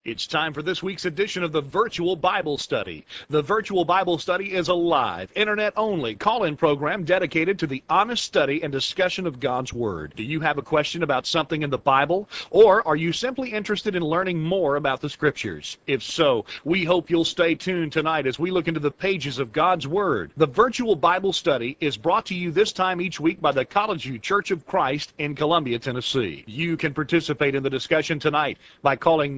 It's time for this week's edition of the Virtual Bible Study. The Virtual Bible Study is a live, internet-only call-in program dedicated to the honest study and discussion of God's Word. Do you have a question about something in the Bible? Or are you simply interested in learning more about the Scriptures? If so, we hope you'll stay tuned tonight as we look into the pages of God's Word. The Virtual Bible Study is brought to you this time each week by the College View Church of Christ in Columbia, Tennessee. You can participate in the discussion tonight by calling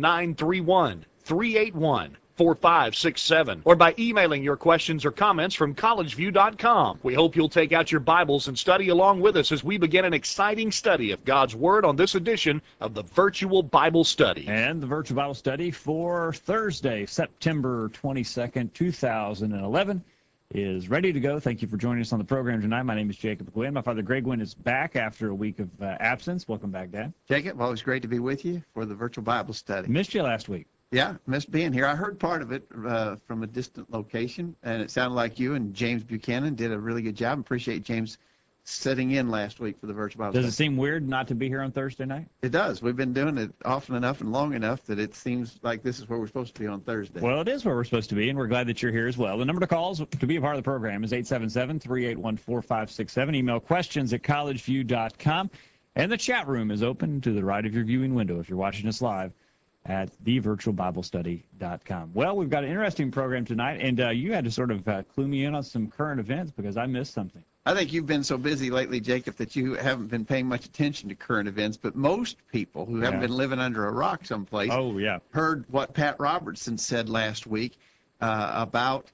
931-381-4567 or by emailing your questions or comments from collegeview.com. We hope you'll take out your Bibles and study along with us as we begin an exciting study of God's Word on this edition of the Virtual Bible Study. And the Virtual Bible Study for Thursday, September 22nd, 2011 is ready to go. Thank you for joining us on the program tonight. My name is Jacob Gwynn. My father, Greg Gwynn, is back after a week of absence. Welcome back, Dad. Jacob, always great to be with you for the Virtual Bible Study. Missed you last week. Yeah, missed being here. I heard part of it from a distant location, and it sounded like you and James Buchanan did a really good job. Appreciate James sitting in last week for the Virtual Bible Study. Does it seem weird not to be here on Thursday night? It does. We've been doing it often enough and long enough that it seems like this is where we're supposed to be on Thursday. Well, it is where we're supposed to be, and we're glad that you're here as well. The number to call to be a part of the program is 877-381-4567. Email questions at collegeview.com. And the chat room is open to the right of your viewing window if you're watching us live at thevirtualbiblestudy.com. Well, we've got an interesting program tonight, and you had to sort of clue me in on some current events because I missed something. I think you've been so busy lately, Jacob, that you haven't been paying much attention to current events, but most people who haven't been living under a rock someplace heard what Pat Robertson said last week about,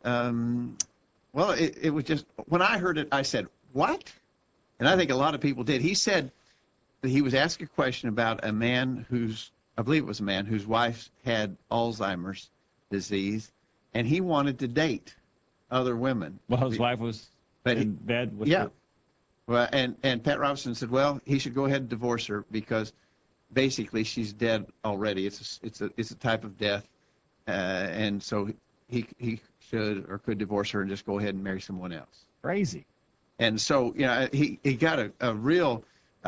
it was just, when I heard it, I said, what? And I think a lot of people did. He said that he was asked a question about a man I believe it was a man whose wife had Alzheimer's disease, and he wanted to date other women. Well, his wife was in bed with her. Well, and Pat Robertson said, well, he should go ahead and divorce her because basically she's dead already. It's a type of death, and so he should or could divorce her and just go ahead and marry someone else. Crazy. And so, he got a real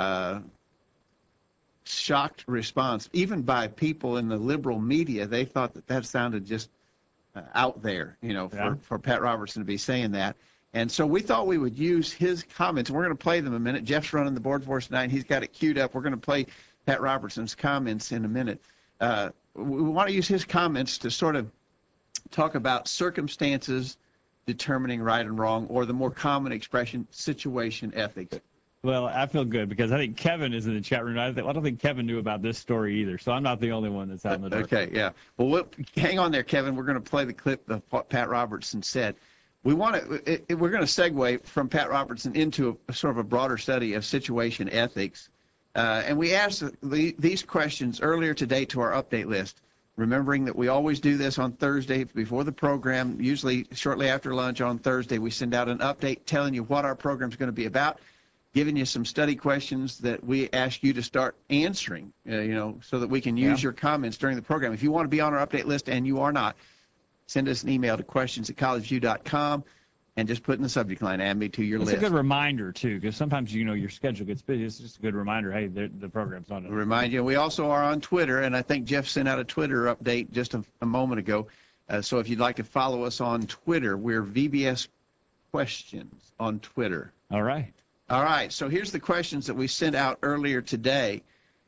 shocked response, even by people in the liberal media. They thought that sounded just out there, for Pat Robertson to be saying that. And so we thought we would use his comments. We're going to play them in a minute. Jeff's running the board for us tonight. He's got it queued up. We're going to play Pat Robertson's comments in a minute. We want to use his comments to sort of talk about circumstances determining right and wrong, or the more common expression, situation ethics. Well, I feel good because I think Kevin is in the chat room. I don't think Kevin knew about this story either, so I'm not the only one that's out in the dark. Okay, yeah. Well, hang on there, Kevin. We're going to play the clip of what Pat Robertson said. We're going to segue from Pat Robertson into a sort of a broader study of situation ethics. And we asked these questions earlier today to our update list, remembering that we always do this on Thursday before the program. Usually shortly after lunch on Thursday, we send out an update telling you what our program is going to be about, giving you some study questions that we ask you to start answering, so that we can use your comments during the program. If you want to be on our update list and you are not, send us an email to questions@collegeview.com and just put in the subject line, add me to your list. It's a good reminder, too, because sometimes, your schedule gets busy. It's just a good reminder, hey, the program's on. Remind you. We also are on Twitter, and I think Jeff sent out a Twitter update just a moment ago. So if you'd like to follow us on Twitter, we're VBS Questions on Twitter. All right. All right. So here's the questions that we sent out earlier today.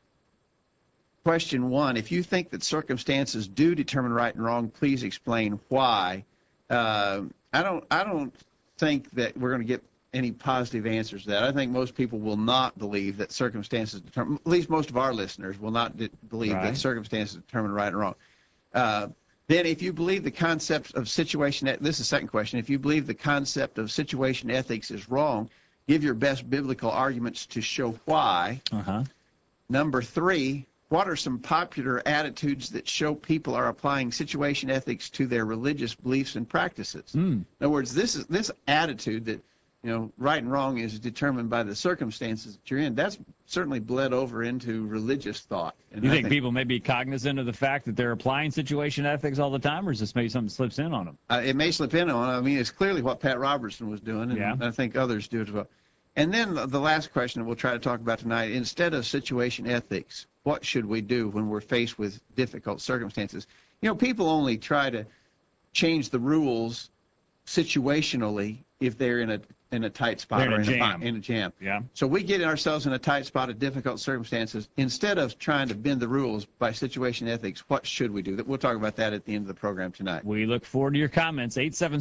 Question 1, if you think that circumstances do determine right and wrong, please explain why. I don't think that we're going to get any positive answers to that. I think most people will not believe that circumstances determine, at least most of our listeners will not believe that circumstances determine right and wrong. Then if you believe the concept of situation, this is the second question, if you believe the concept of situation ethics is wrong, give your best biblical arguments to show why. Number 3, what are some popular attitudes that show people are applying situation ethics to their religious beliefs and practices? In other words, this attitude that, right and wrong is determined by the circumstances that you're in, that's certainly bled over into religious thought. And you think people may be cognizant of the fact that they're applying situation ethics all the time, or is this maybe something slips in on them? It may slip in on them. I mean, it's clearly what Pat Robertson was doing, and I think others do as well. And then the last question that we'll try to talk about tonight, instead of situation ethics, what should we do when we're faced with difficult circumstances? You know, people only try to change the rules situationally if they're in a tight spot They're or in a jam. Yeah. So we get ourselves in a tight spot of difficult circumstances. Instead of trying to bend the rules by situation ethics, what should we do? We'll talk about that at the end of the program tonight. We look forward to your comments.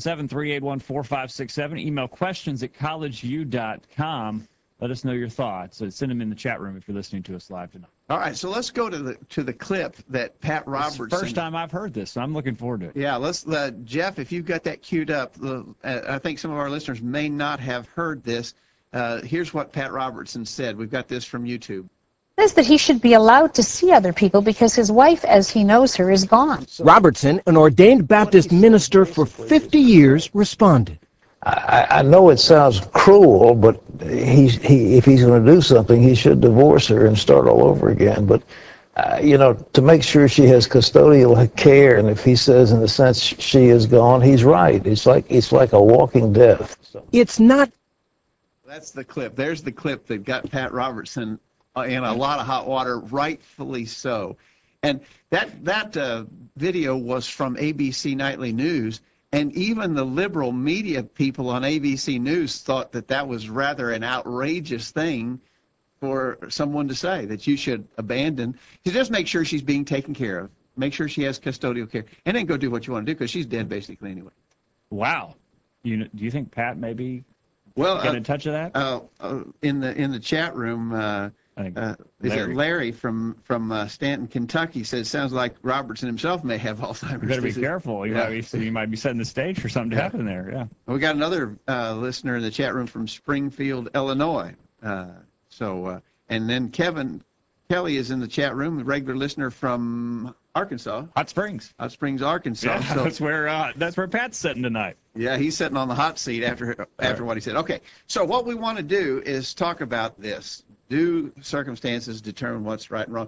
877-381-4567. Email questions at collegeview.com. Let us know your thoughts. Send them in the chat room if you're listening to us live tonight. All right, so let's go to the clip that Pat Robertson. It's the first time I've heard this, so I'm looking forward to it. Yeah, let's Jeff, if you've got that queued up, I think some of our listeners may not have heard this. Here's what Pat Robertson said. We've got this from YouTube. Says that he should be allowed to see other people because his wife, as he knows her, is gone. Robertson, an ordained Baptist minister for 50 years, responded. I know it sounds cruel, but if he's going to do something, he should divorce her and start all over again. But, to make sure she has custodial care, and if he says in the sense she is gone, he's right. It's like a walking death. So. It's not. That's the clip. There's the clip that got Pat Robertson in a lot of hot water, rightfully so. And that video was from ABC Nightly News. And even the liberal media people on ABC News thought that was rather an outrageous thing for someone to say, that you should abandon. You just make sure she's being taken care of. Make sure she has custodial care. And then go do what you want to do because she's dead basically anyway. Wow. Do you think Pat maybe get in touch of that? In the chat room, Larry from Stanton, Kentucky says, sounds like Robertson himself may have Alzheimer's You better be disease. careful. You might be setting the stage for something to happen there. Yeah. We got another listener in the chat room from Springfield, Illinois. And then Kelly is in the chat room, a regular listener from Arkansas. Hot Springs, Arkansas. Yeah, so, that's where Pat's sitting tonight. Yeah, he's sitting on the hot seat after what he said. Okay, so what we want to do is talk about this. Do circumstances determine what's right and wrong?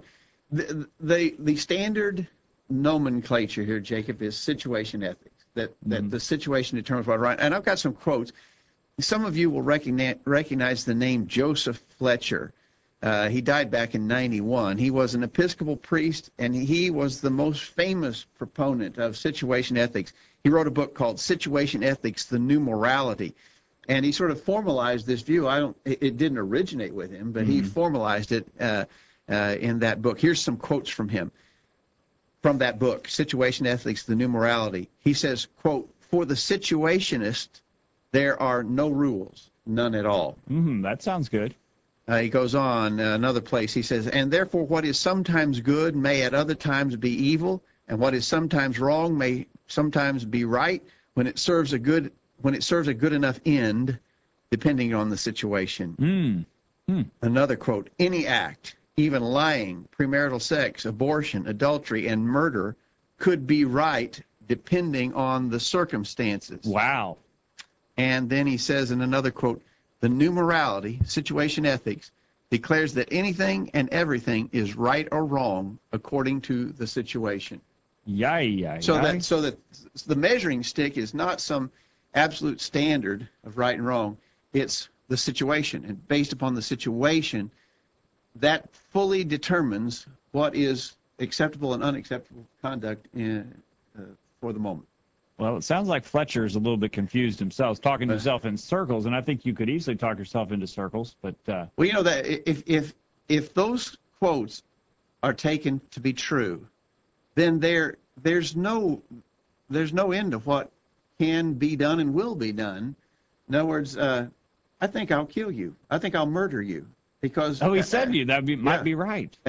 The standard nomenclature here, Jacob, is situation ethics. That the situation determines what's right. And I've got some quotes. Some of you will recognize the name Joseph Fletcher. He died back in 91. He was an Episcopal priest, and he was the most famous proponent of situation ethics. He wrote a book called Situation Ethics, The New Morality. And he sort of formalized this view. It didn't originate with him, but he formalized it in that book. Here's some quotes from him, from that book, Situation Ethics, The New Morality. He says, quote, "For the situationist, there are no rules, none at all." That sounds good. He goes on, another place, he says, "And therefore what is sometimes good may at other times be evil, and what is sometimes wrong may sometimes be right when it serves a good enough end, depending on the situation." Another quote, "Any act, even lying, premarital sex, abortion, adultery, and murder, could be right depending on the circumstances." Wow. And then he says in another quote, "The new morality, situation ethics, declares that anything and everything is right or wrong according to the situation." So that the measuring stick is not some absolute standard of right and wrong. It's the situation, and based upon the situation, that fully determines what is acceptable and unacceptable conduct for the moment. Well, it sounds like Fletcher's a little bit confused himself, talking to himself in circles, and I think you could easily talk yourself into circles. But well, you know that if those quotes are taken to be true, then there's no end to what can be done and will be done. In other words, I think I'll kill you. I think I'll murder you because. He said might be right.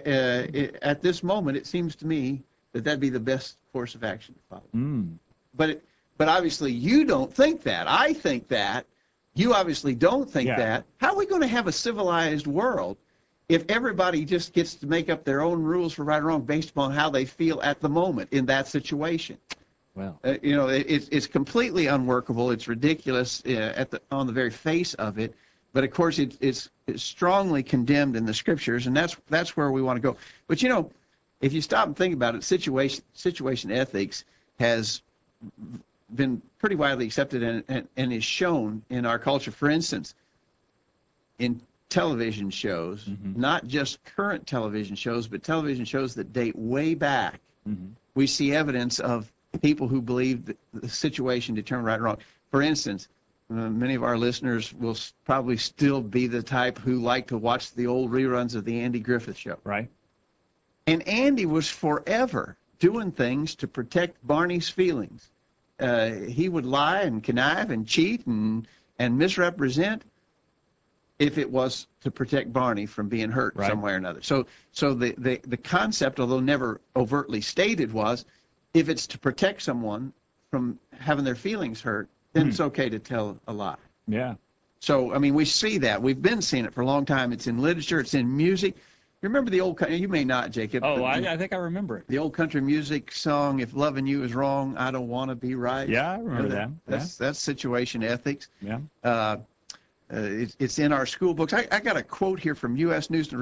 At this moment, it seems to me that'd be the best course of action to follow. But obviously you don't think that. I think that. You obviously don't think that. How are we going to have a civilized world if everybody just gets to make up their own rules for right or wrong based upon how they feel at the moment in that situation? Well, it's completely unworkable. It's ridiculous on the very face of it. But of course, it's strongly condemned in the scriptures, and that's where we want to go. But if you stop and think about it, situation ethics has been pretty widely accepted and is shown in our culture. For instance, in television shows, not just current television shows, but television shows that date way back, we see evidence of people who believe that the situation determined right and wrong. For instance, many of our listeners will probably still be the type who like to watch the old reruns of the Andy Griffith Show. Right. And Andy was forever doing things to protect Barney's feelings. He would lie and connive and cheat and misrepresent if it was to protect Barney from being hurt some way or another. So the concept, although never overtly stated, was if it's to protect someone from having their feelings hurt, then it's okay to tell a lie. Yeah. So, I mean, we see that. We've been seeing it for a long time. It's in literature. It's in music. You remember the old, you may not, Jacob. Oh, I think I remember it. The old country music song, "If Loving You Is Wrong, I Don't Want to Be Right." Yeah, I remember that. That's situation ethics. Yeah. It's in our school books. I got a quote here from U.S. News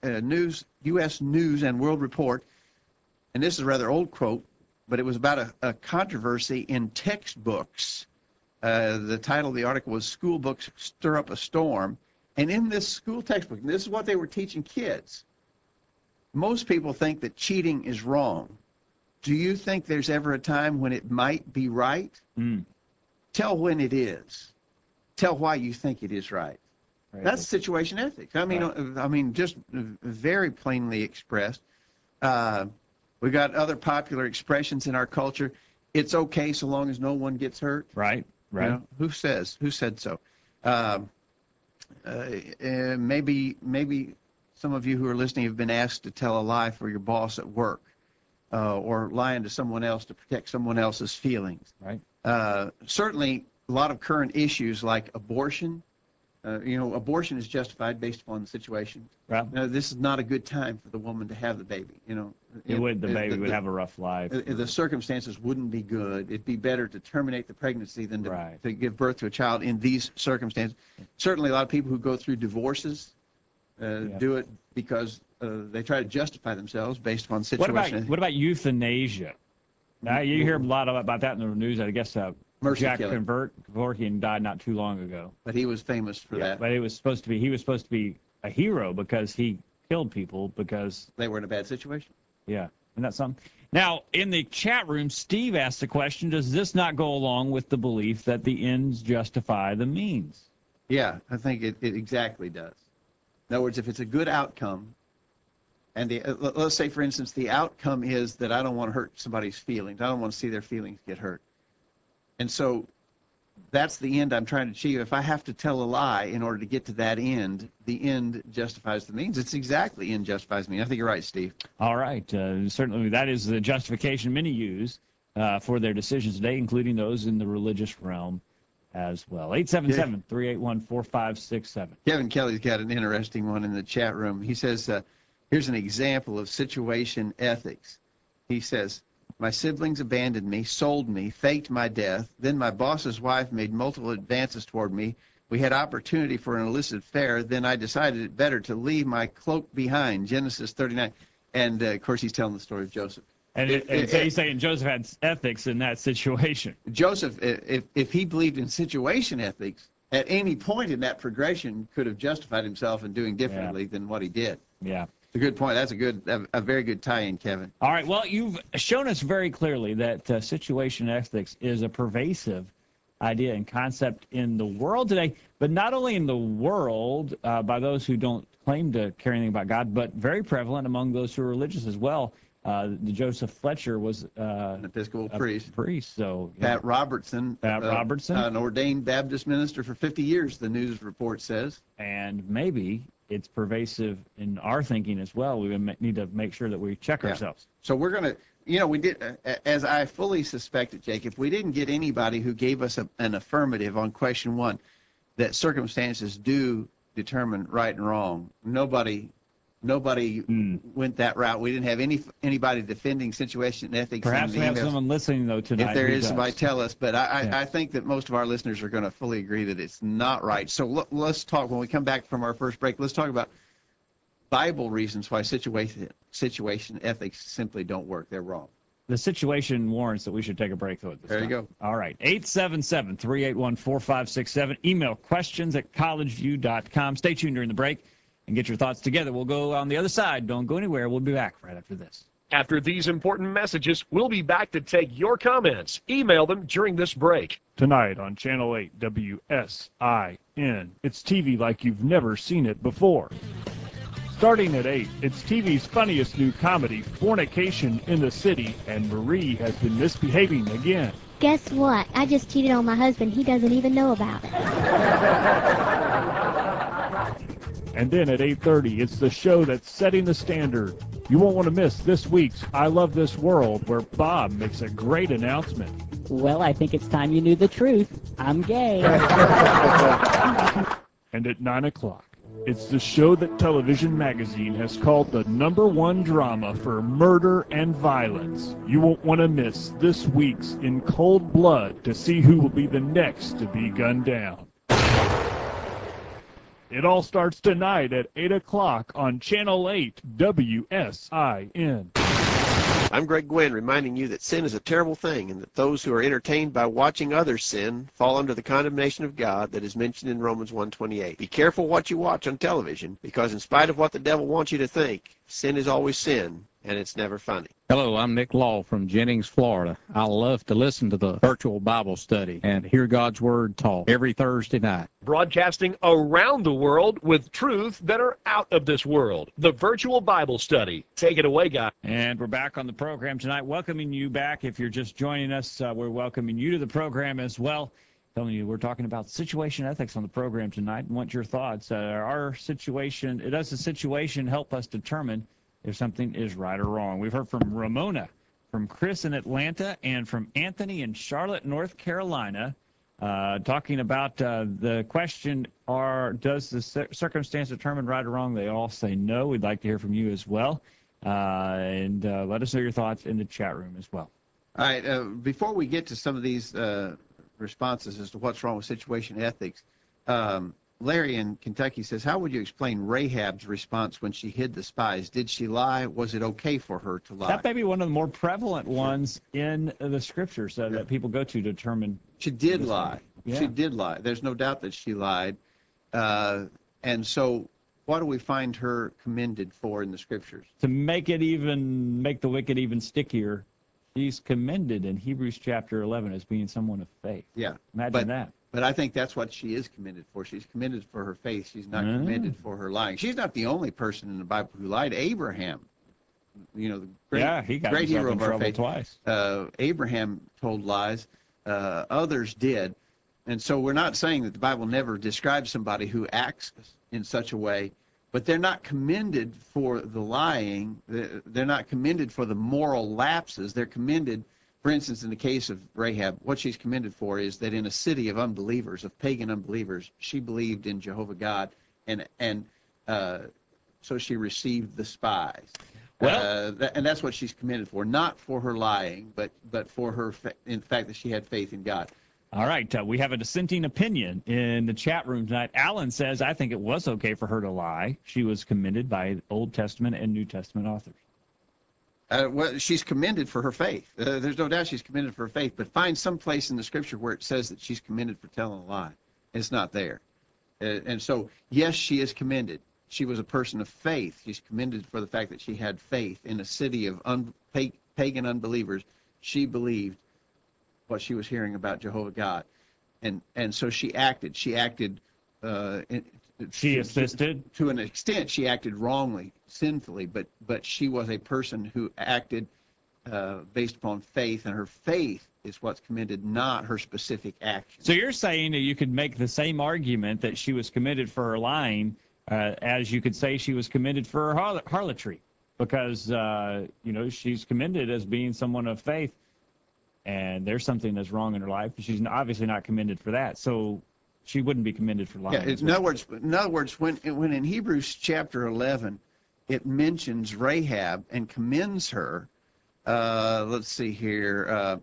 and World Report, and this is a rather old quote, but it was about a controversy in textbooks. The title of the article was "School Books Stir Up a Storm," and in this school textbook, and this is what they were teaching kids. Most people think that cheating is wrong. Do you think there's ever a time when it might be right? Tell when it is. Tell why you think it is right. That's situation ethics. I mean, just very plainly expressed. We've got other popular expressions in our culture. It's okay so long as no one gets hurt. Right. You know, who said so? Maybe some of you who are listening have been asked to tell a lie for your boss at work, or lying to someone else to protect someone else's feelings. Right. Certainly, a lot of current issues like abortion. Abortion is justified based upon the situation. Right. This is not a good time for the woman to have the baby. The baby would have a rough life. The circumstances wouldn't be good. It'd be better to terminate the pregnancy than to give birth to a child in these circumstances. Certainly, a lot of people who go through divorces do it because they try to justify themselves based upon the situation. What about euthanasia? Now, you hear a lot about that in the news. I guess Jack Kevorkian died not too long ago. But he was famous for that. But he was supposed to be a hero because he killed people because they were in a bad situation. Yeah, isn't that something? Now, in the chat room, Steve asked the question, does this not go along with the belief that the ends justify the means? Yeah, I think it exactly does. In other words, if it's a good outcome, and let's say, for instance, the outcome is that I don't want to hurt somebody's feelings. I don't want to see their feelings get hurt. And so that's the end I'm trying to achieve. If I have to tell a lie in order to get to that end, the end justifies the means. It's exactly end justifies the means. I think you're right, Steve. All right. Certainly that is the justification many use for their decisions today, including those in the religious realm as well. 877-381-4567. Kevin Kelly's got an interesting one in the chat room. He says, here's an example of situation ethics. He says, my siblings abandoned me, sold me, faked my death. Then my boss's wife made multiple advances toward me. We had opportunity for an illicit affair. Then I decided it better to leave my cloak behind. Genesis 39. And, of course, he's telling the story of Joseph. And so he's saying Joseph had ethics in that situation. Joseph, if he believed in situation ethics, at any point in that progression could have justified himself in doing differently than what he did. Yeah. It's a good point. That's a very good tie-in, Kevin. All right. Well, you've shown us very clearly that situation ethics is a pervasive idea and concept in the world today, but not only in the world by those who don't claim to care anything about God, but very prevalent among those who are religious as well. Joseph Fletcher was an Episcopal priest. So Pat Robertson, an ordained Baptist minister for 50 years, the news report says. And maybe it's pervasive in our thinking as well. We need to make sure that we check ourselves. So we're going to, we did, as I fully suspected, Jake, if we didn't get anybody who gave us an affirmative on question one, that circumstances do determine right and wrong, nobody went that route. We didn't have anybody defending situation ethics. Perhaps we have someone listening, though, tonight. If there is, somebody tell us. But I think that most of our listeners are going to fully agree that it's not right. So let's talk, when we come back from our first break, let's talk about Bible reasons why situation ethics simply don't work. They're wrong. the situation warrants that we should take a break, though. At this There you time. go. All right. 877-381-4567. Email questions@collegeview.com. Stay tuned during the break and get your thoughts together. We'll go on the other side. Don't go anywhere. We'll be back right after this. After these important messages, we'll be back to take your comments. Email them during this break. Tonight on Channel 8 WSIN. It's TV like you've never seen it before. Starting at 8, it's TV's funniest new comedy, Fornication in the City, and Marie has been misbehaving again. Guess what? I just cheated on my husband. He doesn't even know about it. And then at 8:30, it's the show that's setting the standard. You won't want to miss this week's I Love This World, where Bob makes a great announcement. Well, I think it's time you knew the truth. I'm gay. And at 9 o'clock, it's the show that Television Magazine has called the #1 drama for murder and violence. You won't want to miss this week's In Cold Blood to see who will be the next to be gunned down. It all starts tonight at 8 o'clock on Channel 8 WSIN. I'm Greg Gwynn, reminding you that sin is a terrible thing and that those who are entertained by watching others sin fall under the condemnation of God that is mentioned in Romans 1:28. Be careful what you watch on television, because in spite of what the devil wants you to think, sin is always sin, and it's never funny. Hello, I'm Nick Law from Jennings, Florida. I love to listen to the virtual Bible study and hear God's Word taught every Thursday night. Broadcasting around the world with truth that are out of this world. The Virtual Bible Study. Take it away, guys. And we're back on the program tonight, welcoming you back. If you're just joining us, we're welcoming you to the program as well. Telling you we're talking about situation ethics on the program tonight and want your thoughts. Our situation, does the situation help us determine if something is right or wrong? We've heard from Ramona, from Chris in Atlanta, and from Anthony in Charlotte, North Carolina, talking about the question, does the circumstance determine right or wrong? They all say no. We'd like to hear from you as well. And let us know your thoughts in the chat room as well. All right. Before we get to some of these responses as to what's wrong with situation ethics, Larry in Kentucky says, how would you explain Rahab's response when she hid the spies? Did she lie? Was it okay for her to lie? That may be one of the more prevalent ones in the scriptures that people go to determine. She did lie. Yeah. She did lie. There's no doubt that she lied. And so what do we find her commended for in the scriptures? To make the wicked even stickier, she's commended in Hebrews chapter 11 as being someone of faith. Yeah. Imagine that. But I think that's what she is commended for. She's commended for her faith. She's not commended for her lying. She's not the only person in the Bible who lied. Abraham, the great hero of our faith, twice. Abraham told lies. Others did. And so we're not saying that the Bible never describes somebody who acts in such a way, but they're not commended for the lying. They're not commended for the moral lapses. They're commended. For instance, in the case of Rahab, what she's commended for is that in a city of unbelievers, of pagan unbelievers, she believed in Jehovah God, and so she received the spies. Well, and that's what she's commended for, not for her lying, but for her in the fact that she had faith in God. All right, we have a dissenting opinion in the chat room tonight. Alan says, I think it was okay for her to lie. She was commended by Old Testament and New Testament authors. Well, she's commended for her faith. There's no doubt she's commended for her faith, but find some place in the scripture where it says that she's commended for telling a lie. It's not there. And so, yes, she is commended. She was a person of faith. She's commended for the fact that she had faith in a city of pagan unbelievers. She believed what she was hearing about Jehovah God. And so she acted. She acted. She assisted. To an extent, she acted wrongly, sinfully, but she was a person who acted based upon faith, and her faith is what's commended, not her specific action. So you're saying that you could make the same argument that she was commended for her lying as you could say she was commended for her harlotry, because she's commended as being someone of faith, and there's something that's wrong in her life. She's obviously not commended for that, so she wouldn't be commended for lying. Yeah, in other words, when in Hebrews chapter 11, it mentions Rahab and commends her. Let's see here.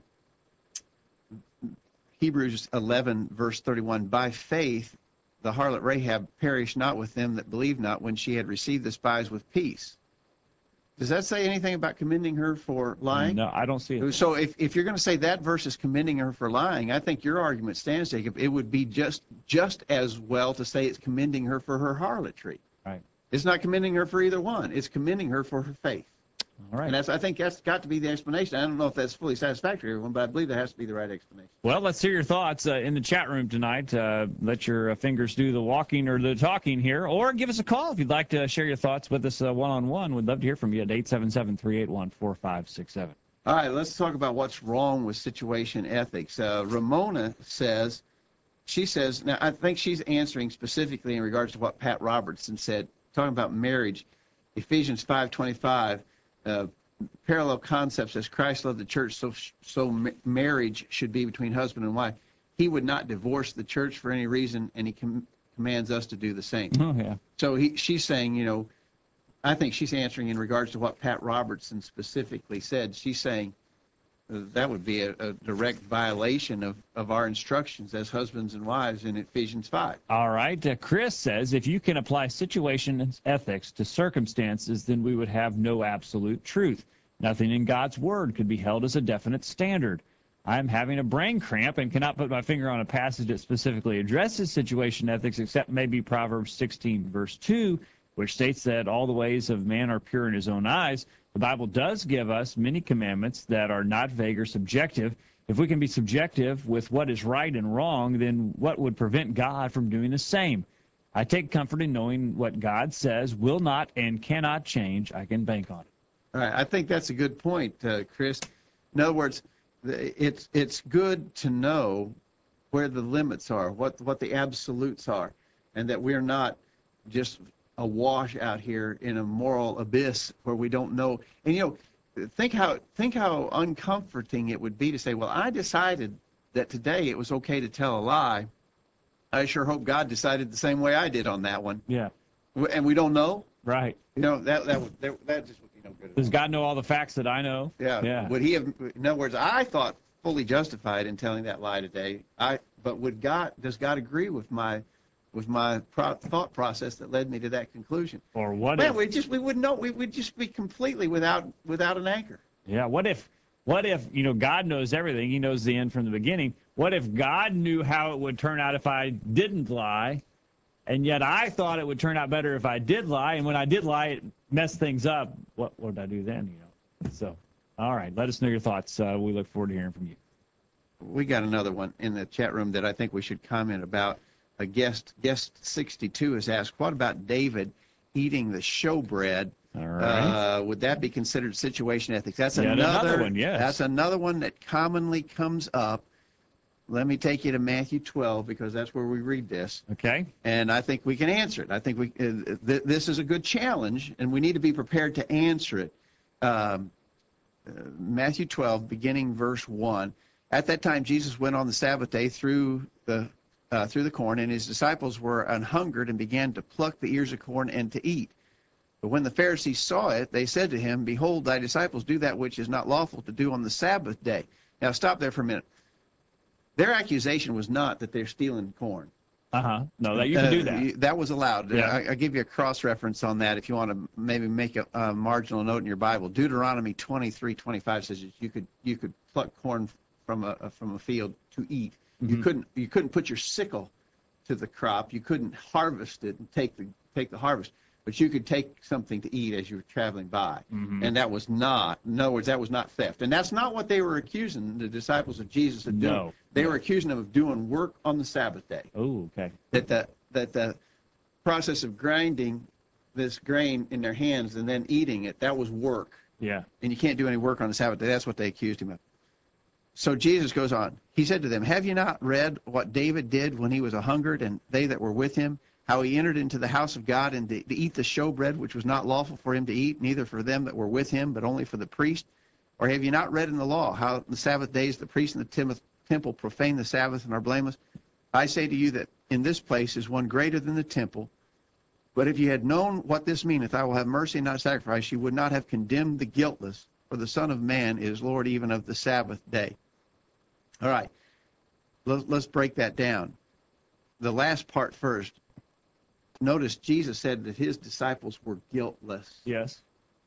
Hebrews 11, verse 31, by faith the harlot Rahab perished not with them that believed not when she had received the spies with peace. Does that say anything about commending her for lying? No, I don't see it. So if you're going to say that verse is commending her for lying, I think your argument stands, Jacob. It would be just as well to say it's commending her for her harlotry. Right. It's not commending her for either one. It's commending her for her faith. All right. And I think that's got to be the explanation. I don't know if that's fully satisfactory to everyone, but I believe that has to be the right explanation. Well, let's hear your thoughts in the chat room tonight. Let your fingers do the walking or the talking here, or give us a call if you'd like to share your thoughts with us one-on-one. We'd love to hear from you at 877-381-4567. All right, let's talk about what's wrong with situation ethics. Ramona says, now I think she's answering specifically in regards to what Pat Robertson said, talking about marriage. Ephesians 5:25. Parallel concepts as Christ loved the church, so marriage should be between husband and wife. He would not divorce the church for any reason, and he commands us to do the same. Oh, yeah. So she's saying, I think she's answering in regards to what Pat Robertson specifically said. She's saying that would be a direct violation of our instructions as husbands and wives in Ephesians 5. All right. Chris says, if you can apply situation ethics to circumstances, then we would have no absolute truth. Nothing in God's word could be held as a definite standard. I'm having a brain cramp and cannot put my finger on a passage that specifically addresses situation ethics, except maybe Proverbs 16, verse 2, which states that all the ways of man are pure in his own eyes. The Bible does give us many commandments that are not vague or subjective. If we can be subjective with what is right and wrong, then what would prevent God from doing the same? I take comfort in knowing what God says will not and cannot change. I can bank on it. All right, I think that's a good point, Chris. In other words, it's good to know where the limits are, what the absolutes are, and that we're not just awash out here in a moral abyss where we don't know. And think how uncomforting it would be to say, well, I decided that today it was okay to tell a lie. I sure hope God decided the same way I did on that one. Yeah. And we don't know. Right. That just would be no good. Does God know all the facts that I know? Yeah. Yeah. Would he have? In other words, I thought fully justified in telling that lie today. But does God agree with my thought process that led me to that conclusion? Or what Man, if we wouldn't know. We would just be completely without an anchor. Yeah, what if God knows everything, he knows the end from the beginning. What if God knew how it would turn out if I didn't lie, and yet I thought it would turn out better if I did lie, and when I did lie it messed things up? What would I do then, So, all right, let us know your thoughts. We look forward to hearing from you. We got another one in the chat room that I think we should comment about. A guest 62 has asked, what about David eating the showbread? All right. Would that be considered situation ethics? That's Yet another another one, yes. That's another one that commonly comes up. Let me take you to Matthew 12 because that's where we read this. Okay. And I think we can answer it. I think this is a good challenge, and we need to be prepared to answer it. Matthew 12, beginning verse 1. At that time, Jesus went on the Sabbath day through the corn, and his disciples were anhungered and began to pluck the ears of corn and to eat. But when the Pharisees saw it, they said to him, behold, thy disciples do that which is not lawful to do on the Sabbath day. Now, stop there for a minute. Their accusation was not that they're stealing corn. No, that you can do that. That was allowed. Yeah. I'll give you a cross-reference on that if you want to maybe make a marginal note in your Bible. Deuteronomy 23:25 says you could pluck corn from a field to eat. Mm-hmm. You couldn't put your sickle to the crop. You couldn't harvest it and take the harvest, but you could take something to eat as you were traveling by. Mm-hmm. And that was not, in other words, that was not theft. And that's not what they were accusing the disciples of Jesus of doing. No. They were accusing them of doing work on the Sabbath day. Oh, okay. That the process of grinding this grain in their hands and then eating it, that was work. Yeah. And you can't do any work on the Sabbath day. That's what they accused him of. So Jesus goes on. He said to them, have you not read what David did when he was a-hungered, and they that were with him, how he entered into the house of God and to eat the showbread, which was not lawful for him to eat, neither for them that were with him, but only for the priest? Or have you not read in the law how the Sabbath days the priest and the temple profane the Sabbath and are blameless? I say to you that in this place is one greater than the temple. But if you had known what this meaneth, I will have mercy and not sacrifice, you would not have condemned the guiltless, for the Son of Man is Lord even of the Sabbath day. All right, let's break that down. The last part first. Notice Jesus said that his disciples were guiltless. Yes.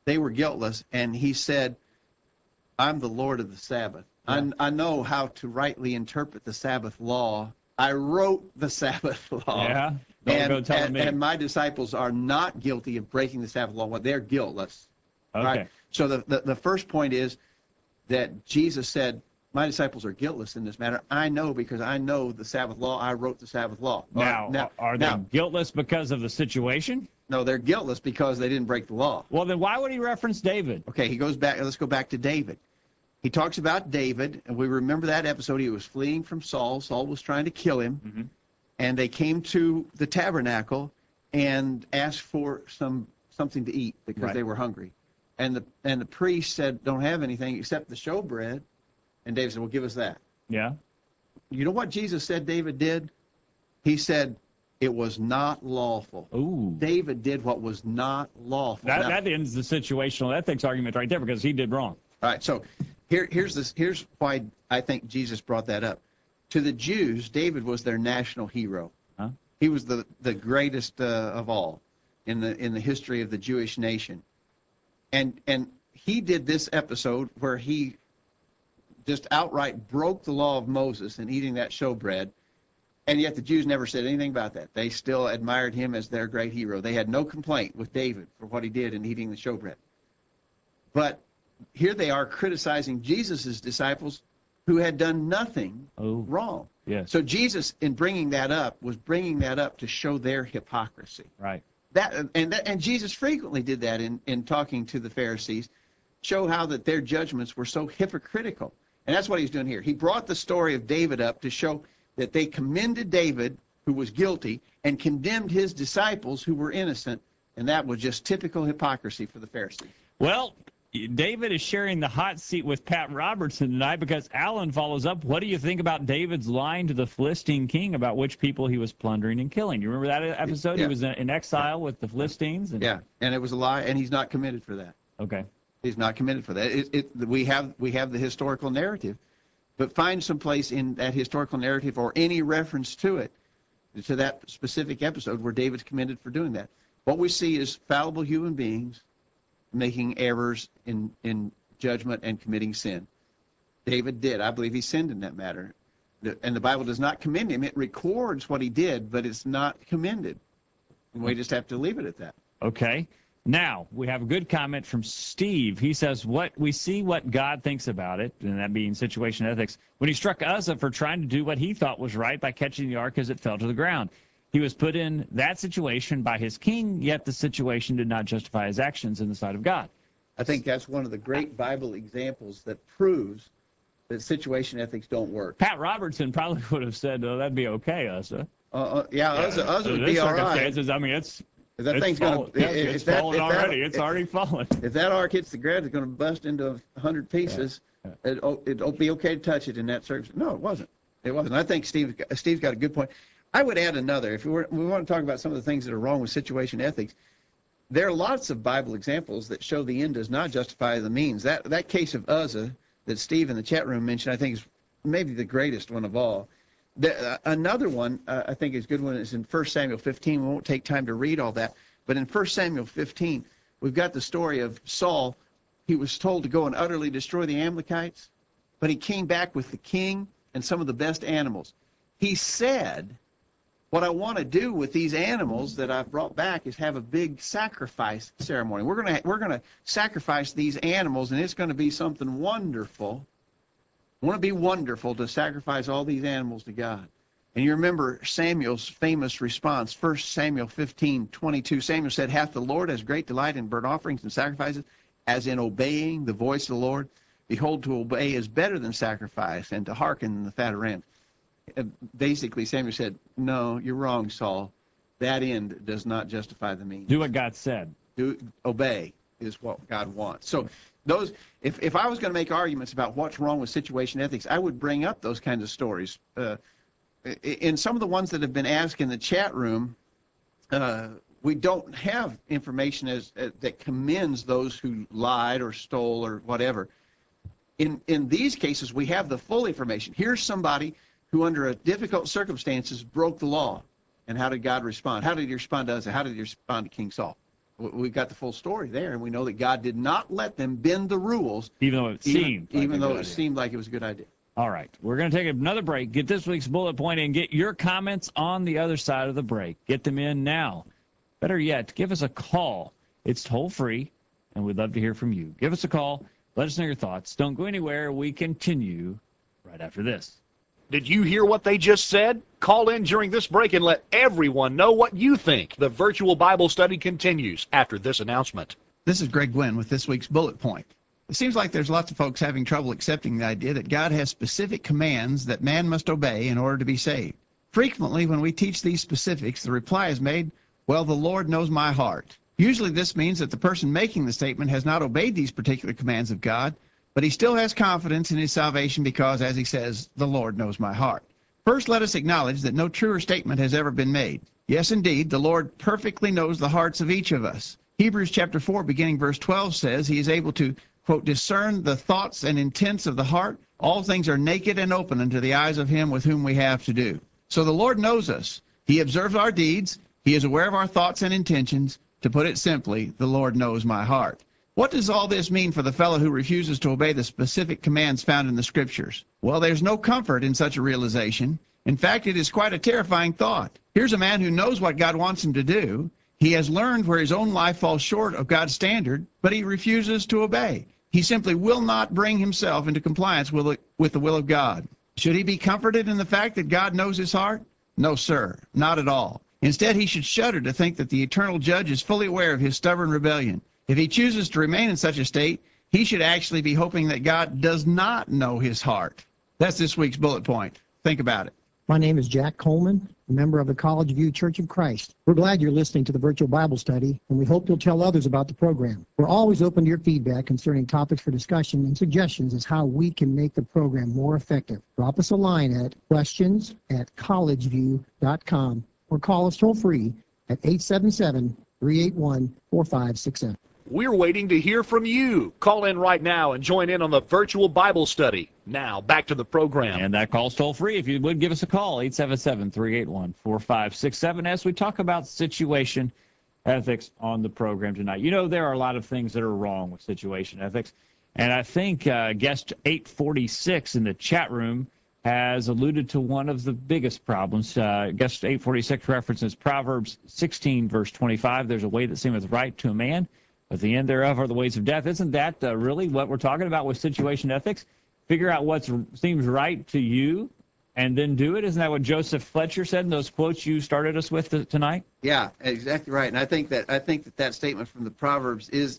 they were guiltless, and he said, I'm the Lord of the Sabbath. Yeah. I know how to rightly interpret the Sabbath law. I wrote the Sabbath law. Yeah. Don't go telling me. And my disciples are not guilty of breaking the Sabbath law. Well, they're guiltless. Okay. Right? So the first point is that Jesus said, my disciples are guiltless in this matter. I know because I know the Sabbath law. I wrote the Sabbath law. Now, are they guiltless because of the situation? No, they're guiltless because they didn't break the law. Well, then why would he reference David? Okay, he goes back. Let's go back to David. He talks about David, and we remember that episode. He was fleeing from Saul. Saul was trying to kill him, Mm-hmm. and they came to the tabernacle and asked for something to eat because they were hungry. And the priest said, don't have anything except the showbread. And David said, well, give us that. Yeah. You know what Jesus said David did? He said, it was not lawful. Ooh. David did what was not lawful. That ends the situational ethics argument right there because he did wrong. All right, so here's why I think Jesus brought that up. To the Jews, David was their national hero. Huh? He was the greatest of all in the history of the Jewish nation. And he did this episode where he just outright broke the law of Moses in eating that showbread, and yet the Jews never said anything about that. They still admired him as their great hero. They had no complaint with David for what he did in eating the showbread. But here they are criticizing Jesus' disciples who had done nothing wrong. Yes. So Jesus, in bringing that up, was bringing that up to show their hypocrisy. Right. And Jesus frequently did that in talking to the Pharisees, show how that their judgments were so hypocritical. And that's what he's doing here. He brought the story of David up to show that they commended David, who was guilty, and condemned his disciples, who were innocent, and that was just typical hypocrisy for the Pharisees. Well, David is sharing the hot seat with Pat Robertson tonight because Alan follows up. What do you think about David's line to the Philistine king about which people he was plundering and killing? You remember that episode? Yeah. He was in exile with the Philistines? Yeah, and it was a lie, and he's not committed for that. Okay. He's not committed for that. We have the historical narrative, but find some place in that historical narrative or any reference to it, to that specific episode where David's committed for doing that. What we see is fallible human beings making errors in judgment and committing sin. David did. I believe he sinned in that matter. And the Bible does not commend him. It records what he did, but it's not commended. And we just have to leave it at that. Okay. Now, we have a good comment from Steve. He says, we see what God thinks about it, and that being situation ethics, when he struck Uzzah for trying to do what he thought was right by catching the ark as it fell to the ground. He was put in that situation by his king, yet the situation did not justify his actions in the sight of God. I think that's one of the great Bible examples that proves that situation ethics don't work. Pat Robertson probably would have said, oh, that'd be okay, Uzzah. Uzzah would be all right. I mean, it's fallen already. It's already fallen. If that ark hits the ground, it's going to bust into 100 pieces. Yeah. It'll be okay to touch it in that circumstance. No, it wasn't. It wasn't. I think Steve's got a good point. I would add another. If we want to talk about some of the things that are wrong with situation ethics, there are lots of Bible examples that show the end does not justify the means. That case of Uzzah that Steve in the chat room mentioned, I think is maybe the greatest one of all. Another one I think is a good one is in 1 Samuel 15. We won't take time to read all that, but in 1 Samuel 15, we've got the story of Saul. He was told to go and utterly destroy the Amalekites, but he came back with the king and some of the best animals. He said, what I want to do with these animals that I've brought back is have a big sacrifice ceremony. We're gonna sacrifice these animals, and it's going to be something wonderful. Want to be wonderful to sacrifice all these animals to God. And you remember Samuel's famous response, 1 Samuel 15:22. Samuel said, hath the Lord as great delight in burnt offerings and sacrifices as in obeying the voice of the Lord? Behold, to obey is better than sacrifice, and to hearken than the fat of rams. Basically, Samuel said, no, you're wrong, Saul. That end does not justify the means. Do what God said. Obey is what God wants. So those, if I was going to make arguments about what's wrong with situation ethics, I would bring up those kinds of stories. In some of the ones that have been asked in the chat room, we don't have information that commends those who lied or stole or whatever. In these cases, we have the full information. Here's somebody who, under difficult circumstances, broke the law. And how did God respond? How did he respond to us? How did he respond to King Saul? we've got the full story there, and we know that God did not let them bend the rules, even though it seemed like it was a good idea. All right, we're going to take another break, get this week's bullet point, and get your comments on the other side of the break. Get them in now. Better yet, give us a call. It's toll-free, and we'd love to hear from you. Give us a call. Let us know your thoughts. Don't go anywhere. We continue right after this. Did you hear what they just said? Call in during this break and let everyone know what you think. The virtual Bible study continues after this announcement. This is Greg Gwynn with this week's bullet point. It seems like there's lots of folks having trouble accepting the idea that God has specific commands that man must obey in order to be saved. Frequently, when we teach these specifics, the reply is made, well, the Lord knows my heart. Usually this means that the person making the statement has not obeyed these particular commands of God, but he still has confidence in his salvation because, as he says, the Lord knows my heart. First, let us acknowledge that no truer statement has ever been made. Yes, indeed, the Lord perfectly knows the hearts of each of us. Hebrews chapter 4, beginning verse 12 says he is able to, quote, discern the thoughts and intents of the heart. All things are naked and open unto the eyes of him with whom we have to do. So the Lord knows us. He observes our deeds. He is aware of our thoughts and intentions. To put it simply, the Lord knows my heart. What does all this mean for the fellow who refuses to obey the specific commands found in the Scriptures? Well, there's no comfort in such a realization. In fact, it is quite a terrifying thought. Here's a man who knows what God wants him to do. He has learned where his own life falls short of God's standard, but he refuses to obey. He simply will not bring himself into compliance with the will of God. Should he be comforted in the fact that God knows his heart? No, sir, not at all. Instead, he should shudder to think that the eternal judge is fully aware of his stubborn rebellion. If he chooses to remain in such a state, he should actually be hoping that God does not know his heart. That's this week's bullet point. Think about it. My name is Jack Coleman, a member of the College View Church of Christ. We're glad you're listening to the virtual Bible study, and we hope you'll tell others about the program. We're always open to your feedback concerning topics for discussion and suggestions as how we can make the program more effective. Drop us a line at questions@collegeview.com or call us toll-free at 877-381-4567. We're waiting to hear from you. Call in right now and join in on the virtual Bible study. Now, back to the program. And that call's toll-free. If you would, give us a call, 877-381-4567, as we talk about situation ethics on the program tonight. You know, there are a lot of things that are wrong with situation ethics, and I think guest 846 in the chat room has alluded to one of the biggest problems. Guest 846 references Proverbs 16, verse 25. There's a way that seemeth right to a man, but the end thereof are the ways of death. Isn't that really what we're talking about with situation ethics? Figure out what seems right to you and then do it. Isn't that what Joseph Fletcher said in those quotes you started us with tonight? Yeah, exactly right. And I think that statement from the Proverbs is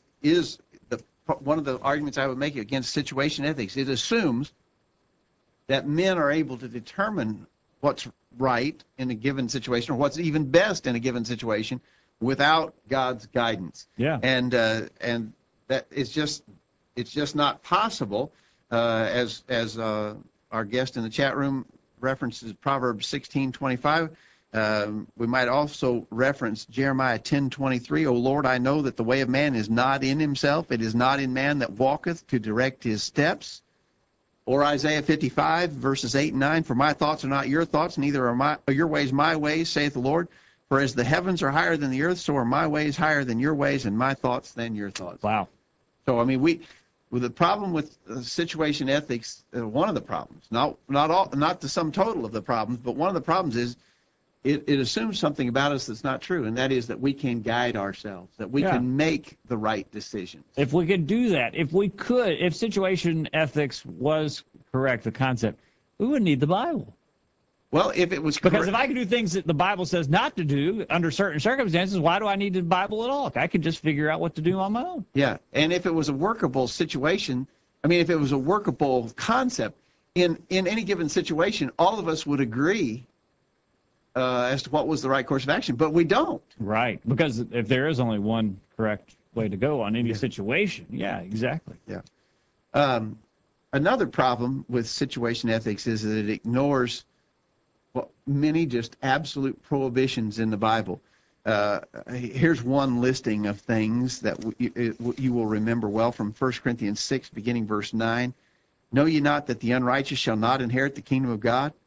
one of the arguments I would make against situation ethics. It assumes that men are able to determine what's right in a given situation or what's even best in a given situation without God's guidance. Yeah. And that is just not possible. As our guest in the chat room references Proverbs 16:25, we might also reference Jeremiah 10:23. O Lord, I know that the way of man is not in himself; it is not in man that walketh to direct his steps. Or Isaiah 55 verses 8 and 9. For my thoughts are not your thoughts, neither are your ways my ways, saith the Lord. For as the heavens are higher than the earth, so are my ways higher than your ways, and my thoughts than your thoughts. Wow. So I mean, with the problem with situation ethics, one of the problems, not the sum total of the problems, but one of the problems is it assumes something about us that's not true, and that is that we can guide ourselves, that we can make the right decisions. If we could do that, if situation ethics was correct, the concept, we wouldn't need the Bible. Well, if it was because if I can do things that the Bible says not to do under certain circumstances, why do I need the Bible at all? I could just figure out what to do on my own. Yeah, and if it was a workable situation, if it was a workable concept, in any given situation, all of us would agree as to what was the right course of action, but we don't. Right, because if there is only one correct way to go on any situation, yeah, exactly. Yeah. Another problem with situation ethics is that it ignores many just absolute prohibitions in the Bible. Here's one listing of things that you will remember well from 1 Corinthians 6, beginning verse 9. Know ye not that the unrighteous shall not inherit the kingdom of God?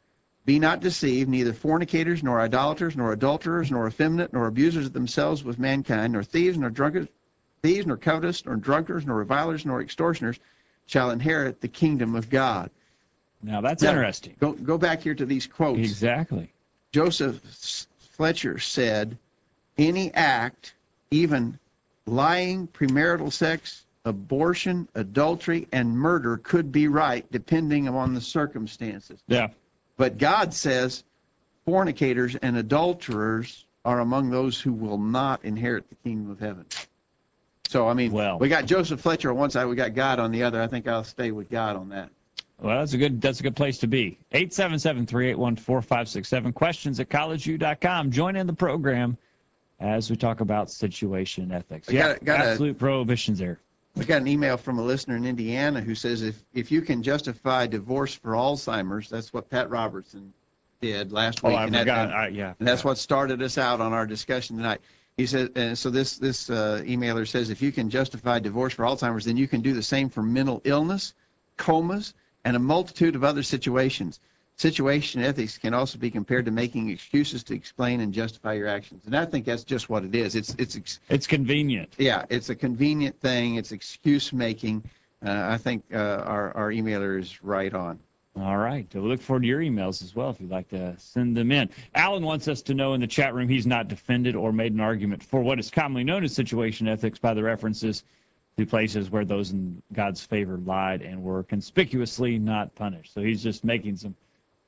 Be not deceived, neither fornicators, nor idolaters, nor adulterers, nor effeminate, nor abusers of themselves with mankind, nor thieves, nor drunkards, nor covetous, nor drunkards, nor revilers, nor extortioners shall inherit the kingdom of God. Now, that's interesting. Go back here to these quotes. Exactly. Joseph Fletcher said, any act, even lying, premarital sex, abortion, adultery, and murder could be right depending on the circumstances. Yeah. But God says fornicators and adulterers are among those who will not inherit the kingdom of heaven. So, I mean, we got Joseph Fletcher on one side, we got God on the other. I think I'll stay with God on that. Well, that's a good place to be. 877-381-4567. Questions at collegeview.com. Join in the program as we talk about situation ethics. Absolute prohibitions there. We got an email from a listener in Indiana who says if you can justify divorce for Alzheimer's, that's what Pat Robertson did last week. I forgot. And that's what started us out on our discussion tonight. He said, and so this emailer says, if you can justify divorce for Alzheimer's, then you can do the same for mental illness, comas, and a multitude of other situations. Situation ethics can also be compared to making excuses to explain and justify your actions. And I think that's just what it is. It's convenient. Yeah, it's a convenient thing. It's excuse making. I think our emailer is right on. All right. We look forward to your emails as well if you'd like to send them in. Alan wants us to know in the chat room he's not defended or made an argument for what is commonly known as situation ethics by the references to places where those in God's favor lied and were conspicuously not punished. So he's just making some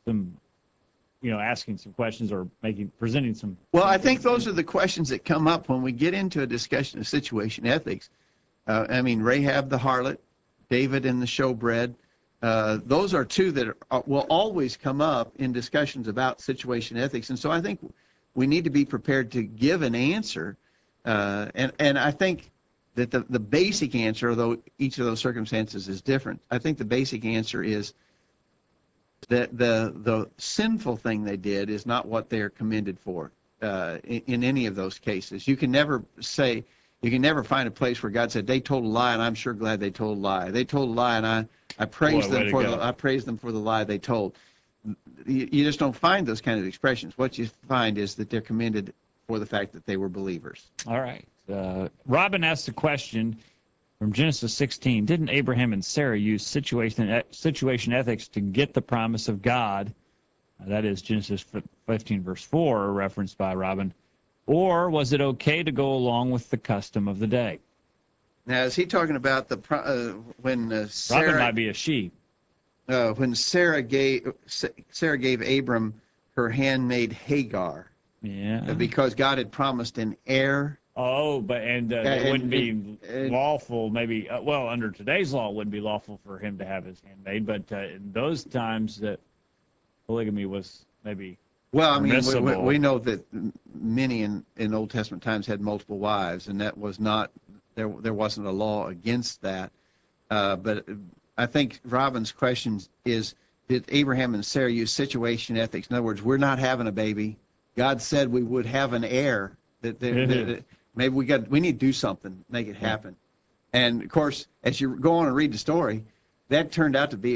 asking some questions or presenting some. Well, I think those are the questions that come up when we get into a discussion of situation ethics. I mean, Rahab the harlot, David and the showbread, those are two that will always come up in discussions about situation ethics. And so I think we need to be prepared to give an answer. And I think that the basic answer, although each of those circumstances is different, I think the basic answer is that the sinful thing they did is not what they're commended for in any of those cases. You can never find a place where God said they told a lie, and I'm sure glad they told a lie. They told a lie, and I praise them for the lie they told. You just don't find those kind of expressions. What you find is that they're commended for the fact that they were believers. All right. Robin asked a question from Genesis 16. Didn't Abraham and Sarah use situation ethics to get the promise of God? That is Genesis 15, verse 4, referenced by Robin. Or was it okay to go along with the custom of the day? Now, is he talking about when Sarah? Robin might be a she. When Sarah gave Abram her handmaid Hagar. Yeah. Because God had promised an heir. Oh, but it wouldn't be lawful. Maybe under today's law, it wouldn't be lawful for him to have his handmaid. But in those times, that polygamy was maybe. Well, I mean, we know that many in Old Testament times had multiple wives, and that was not there wasn't a law against that. But I think Robin's question is, did Abraham and Sarah use situation ethics? In other words, we're not having a baby. God said we would have an heir. That maybe we need to do something, make it happen. And of course, as you go on and read the story, that turned out to be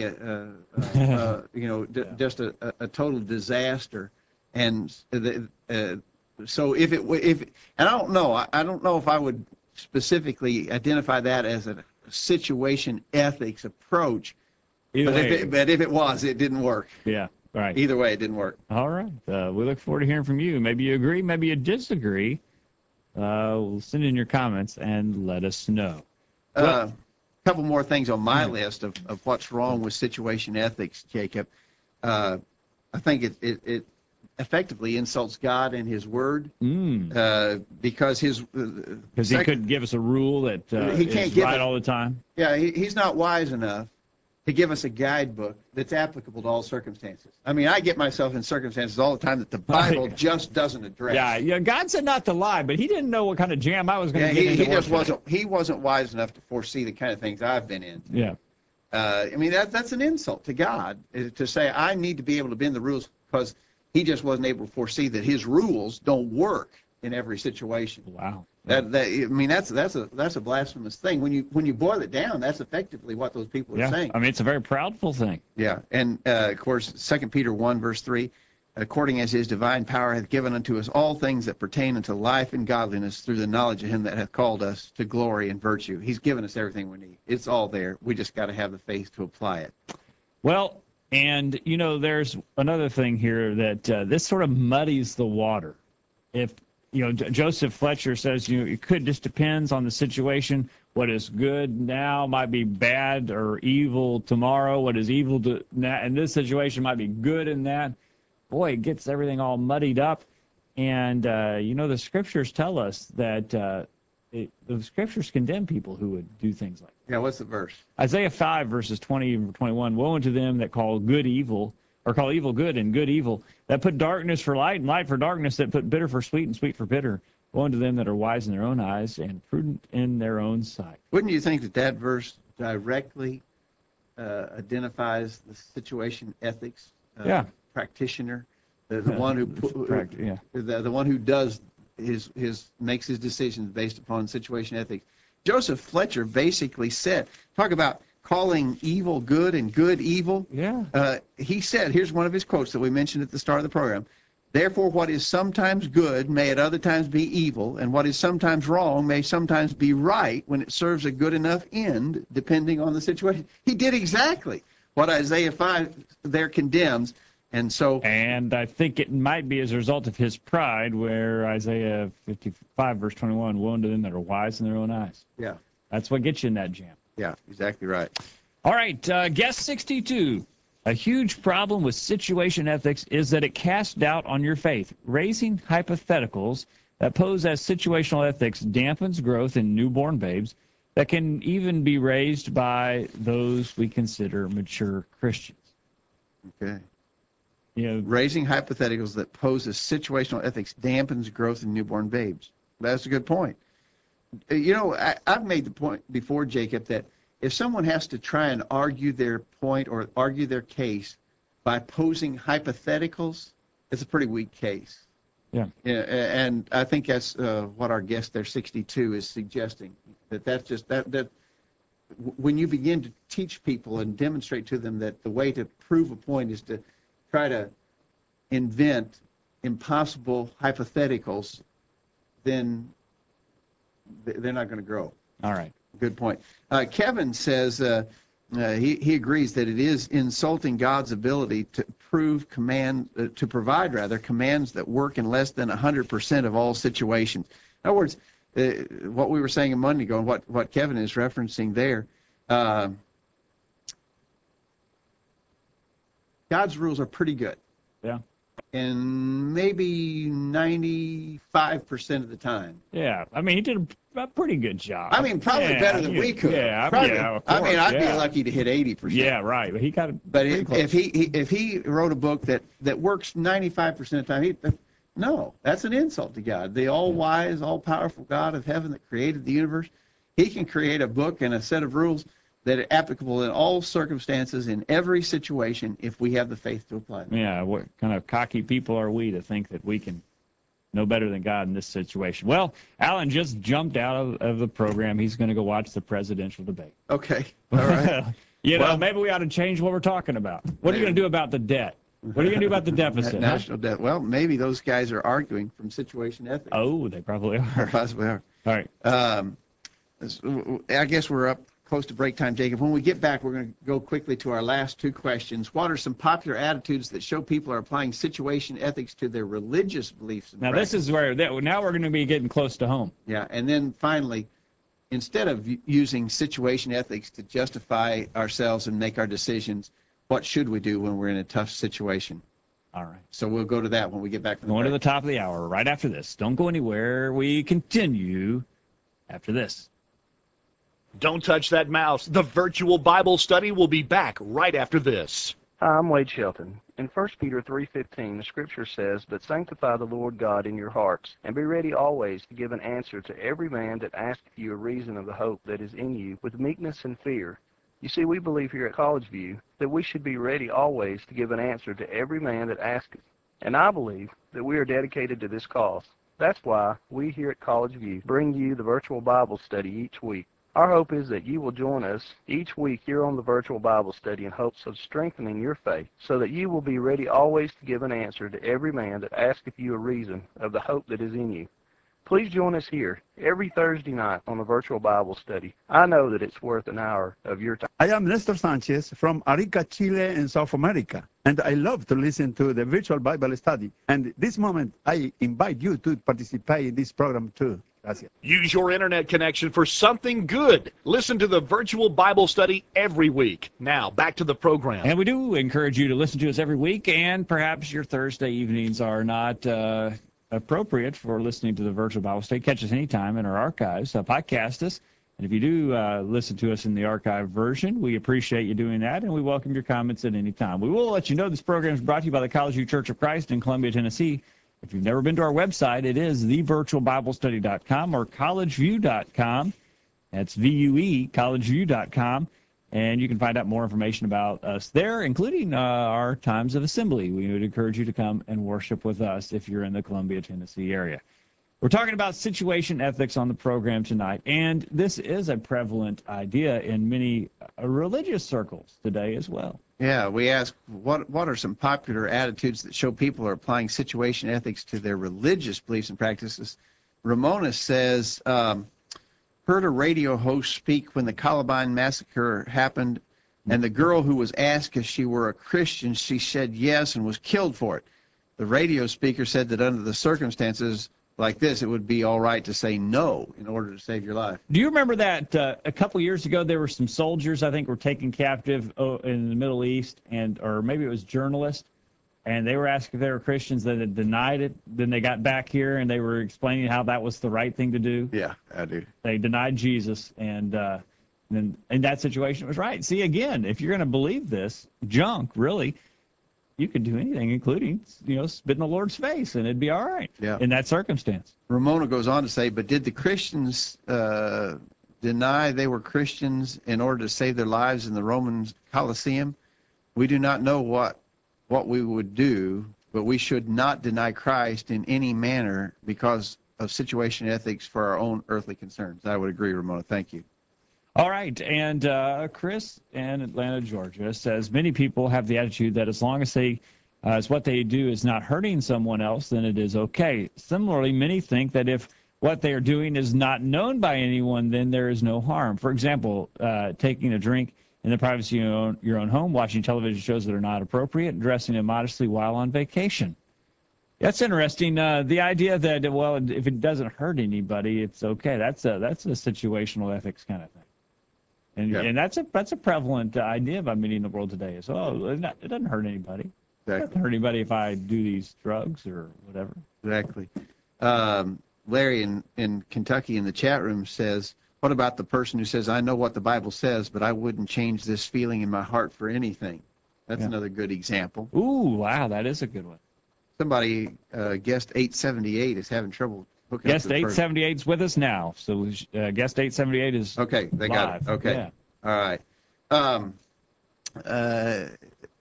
just a total disaster. And so if and I don't know if I would specifically identify that as a situation ethics approach. But if it was, it didn't work. Yeah. Right. Either way, it didn't work. All right. We look forward to hearing from you. Maybe you agree, maybe you disagree. We'll send in your comments and let us know. A couple more things on my list of what's wrong with situation ethics, Jacob. I think it effectively insults God and His Word because he couldn't give us a rule that he can't is right all the time. Yeah, he's not wise enough to give us a guidebook that's applicable to all circumstances. I mean, I get myself in circumstances all the time that the Bible just doesn't address. Yeah. God said not to lie, but He didn't know what kind of jam I was going to get into. He wasn't wise enough to foresee the kind of things I've been in. Yeah. I mean, that's an insult to God to say I need to be able to bend the rules because He just wasn't able to foresee that His rules don't work in every situation. Wow. I mean, that's a blasphemous thing. When you boil it down, that's effectively what those people are saying. I mean, it's a very proudful thing. Yeah, and of course, 2 Peter 1, verse 3, according as his divine power hath given unto us all things that pertain unto life and godliness through the knowledge of him that hath called us to glory and virtue. He's given us everything we need. It's all there. We just got to have the faith to apply it. Well, and, you know, there's another thing here that this sort of muddies the water. If, you know, Joseph Fletcher says, you know, it could just depends on the situation. What is good now might be bad or evil tomorrow. What is evil in this situation might be good in that. Boy, it gets everything all muddied up. And, you know, the scriptures tell us that the scriptures condemn people who would do things like that. Yeah, what's the verse? Isaiah 5, verses 20 and 21, woe unto them that call good evil, or call evil good and good evil, that put darkness for light and light for darkness, that put bitter for sweet and sweet for bitter. Woe unto them that are wise in their own eyes and prudent in their own sight. Wouldn't you think that verse directly identifies the situation ethics practitioner, the one who the one who does makes his decisions based upon situation ethics? Joseph Fletcher basically said, talk about calling evil good and good evil. Yeah. He said, here's one of his quotes that we mentioned at the start of the program. Therefore, what is sometimes good may at other times be evil, and what is sometimes wrong may sometimes be right when it serves a good enough end, depending on the situation. He did exactly what Isaiah 5 there condemns. And I think it might be as a result of his pride, where Isaiah 55, verse 21, woe unto them that are wise in their own eyes. Yeah. That's what gets you in that jam. Yeah, exactly right. All right, guest 62. A huge problem with situation ethics is that it casts doubt on your faith. Raising hypotheticals that pose as situational ethics dampens growth in newborn babes that can even be raised by those we consider mature Christians. Okay. You know, raising hypotheticals that pose as situational ethics dampens growth in newborn babes. That's a good point. You know, I've made the point before, Jacob, that if someone has to try and argue their point or argue their case by posing hypotheticals, it's a pretty weak case. Yeah. And I think that's what our guest there, 62, is suggesting. That's just that when you begin to teach people and demonstrate to them that the way to prove a point is to try to invent impossible hypotheticals, then they're not going to grow. All right. Good point. Kevin says he agrees that it is insulting God's ability to provide commands that work in less than 100% of all situations. In other words, what we were saying a moment ago, and what Kevin is referencing there, God's rules are pretty good. Yeah. And maybe 95% of the time. Yeah. I mean, he did a pretty good job. I mean, probably better than we could. Yeah. Probably, of course, I'd be lucky to hit 80%. Yeah, right. But he got it. But if he wrote a book that works 95% of the time, no, that's an insult to God. The all-wise, all-powerful God of heaven that created the universe, he can create a book and a set of rules that are applicable in all circumstances, in every situation, if we have the faith to apply them. Yeah, what kind of cocky people are we to think that we can know better than God in this situation? Well, Alan just jumped out of the program. He's going to go watch the presidential debate. Okay, all right. Know, maybe we ought to change what we're talking about. What are you going to do about the debt? What are you going to do about the deficit? National debt. Well, maybe those guys are arguing from situation ethics. Oh, they probably are. They possibly are. All right. I guess we're up close to break time, Jacob. When we get back, we're going to go quickly to our last two questions. What are some popular attitudes that show people are applying situation ethics to their religious beliefs and practice? This is where now we're going to be getting close to home. Yeah, and then finally, instead of using situation ethics to justify ourselves and make our decisions, what should we do when we're in a tough situation? All right. So we'll go to that when we get back from the break. Going to the top of the hour right after this. Don't go anywhere. We continue after this. Don't touch that mouse. The virtual Bible study will be back right after this. Hi, I'm Wade Shelton. In 1 Peter 3:15, the scripture says, "But sanctify the Lord God in your hearts, and be ready always to give an answer to every man that asketh you a reason of the hope that is in you, with meekness and fear." You see, we believe here at College View that we should be ready always to give an answer to every man that asketh. And I believe that we are dedicated to this cause. That's why we here at College View bring you the virtual Bible study each week. Our hope is that you will join us each week here on the virtual Bible study in hopes of strengthening your faith so that you will be ready always to give an answer to every man that asketh you a reason of the hope that is in you. Please join us here every Thursday night on the virtual Bible study. I know that it's worth an hour of your time. I am Nestor Sanchez from Arica, Chile in South America, and I love to listen to the virtual Bible study. And this moment, I invite you to participate in this program too. Gracias. Use your internet connection for something good. Listen to the virtual Bible study every week. Now, back to the program. And we do encourage you to listen to us every week, and perhaps your Thursday evenings are not appropriate for listening to the virtual Bible study. Catch us anytime in our archives. Podcast us. And if you do listen to us in the archive version, we appreciate you doing that, and we welcome your comments at any time. We will let you know this program is brought to you by the College View Church of Christ in Columbia, Tennessee. If you've never been to our website, it is thevirtualbiblestudy.com or collegeview.com. That's VUE, collegeview.com. And you can find out more information about us there, including our times of assembly. We would encourage you to come and worship with us if you're in the Columbia, Tennessee area. We're talking about situation ethics on the program tonight, and this is a prevalent idea in many religious circles today as well. Yeah, we ask, what are some popular attitudes that show people are applying situation ethics to their religious beliefs and practices? Ramona says, heard a radio host speak when the Columbine massacre happened, and the girl who was asked if she were a Christian, she said yes and was killed for it. The radio speaker said that under the circumstances like this, it would be all right to say no in order to save your life. Do you remember that a couple years ago there were some soldiers, I think, were taken captive in the Middle East, or maybe it was journalists, and they were asked if they were Christians. They had denied it. Then they got back here, and they were explaining how that was the right thing to do. Yeah, I do. They denied Jesus, and then in that situation it was right. See, again, if you're going to believe this junk, really, you could do anything, including, spit in the Lord's face, and it'd be all right in that circumstance. Ramona goes on to say, but did the Christians deny they were Christians in order to save their lives in the Roman Colosseum? We do not know what we would do, but we should not deny Christ in any manner because of situation ethics for our own earthly concerns. I would agree, Ramona. Thank you. All right, and Chris in Atlanta, Georgia, says many people have the attitude that as long as what they do is not hurting someone else, then it is okay. Similarly, many think that if what they are doing is not known by anyone, then there is no harm. For example, taking a drink in the privacy of your own home, watching television shows that are not appropriate, dressing immodestly while on vacation. That's interesting. The idea that, well, if it doesn't hurt anybody, it's okay. That's a situational ethics kind of thing. And that's a prevalent idea by many in the world today. Is, it doesn't hurt anybody. Exactly. It doesn't hurt anybody if I do these drugs or whatever. Exactly. Larry in Kentucky in the chat room says, what about the person who says, I know what the Bible says, but I wouldn't change this feeling in my heart for anything? That's another good example. Ooh, wow, that is a good one. Somebody, guest 878, is having trouble. Guest 878 is with us now. So guest 878 is okay. They live. Got it. Okay. Yeah. All right.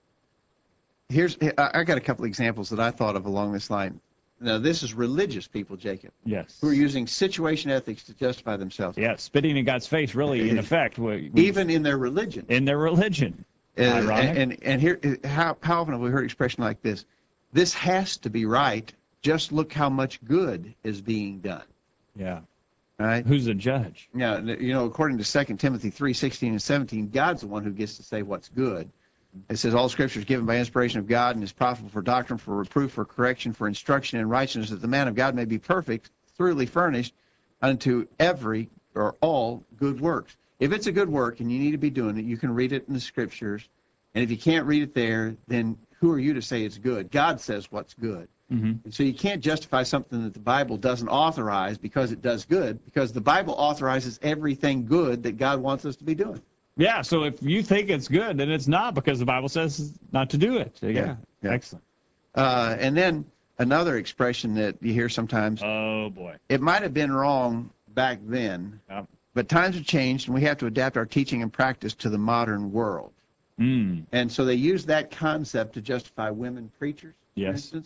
I got a couple examples that I thought of along this line. Now, this is religious people, Jacob. Yes. Who are using situation ethics to justify themselves. Yeah, spitting in God's face, really, in effect. Even in their religion. In their religion. Ironic. And here, how often have we heard expression like this? This has to be right. Just look how much good is being done. Yeah. Right? Who's the judge? Yeah, according to 2 Timothy 3:16 and 17, God's the one who gets to say what's good. It says, all Scripture is given by inspiration of God and is profitable for doctrine, for reproof, for correction, for instruction in righteousness, that the man of God may be perfect, thoroughly furnished unto every or all good works. If it's a good work and you need to be doing it, you can read it in the Scriptures. And if you can't read it there, then who are you to say it's good? God says what's good. Mm-hmm. And so you can't justify something that the Bible doesn't authorize because it does good, because the Bible authorizes everything good that God wants us to be doing. Yeah, so if you think it's good, then it's not, because the Bible says not to do it. Yeah. Excellent. And then another expression that you hear sometimes. Oh, boy. It might have been wrong back then, but times have changed, and we have to adapt our teaching and practice to the modern world. Mm. And so they use that concept to justify women preachers, for instance,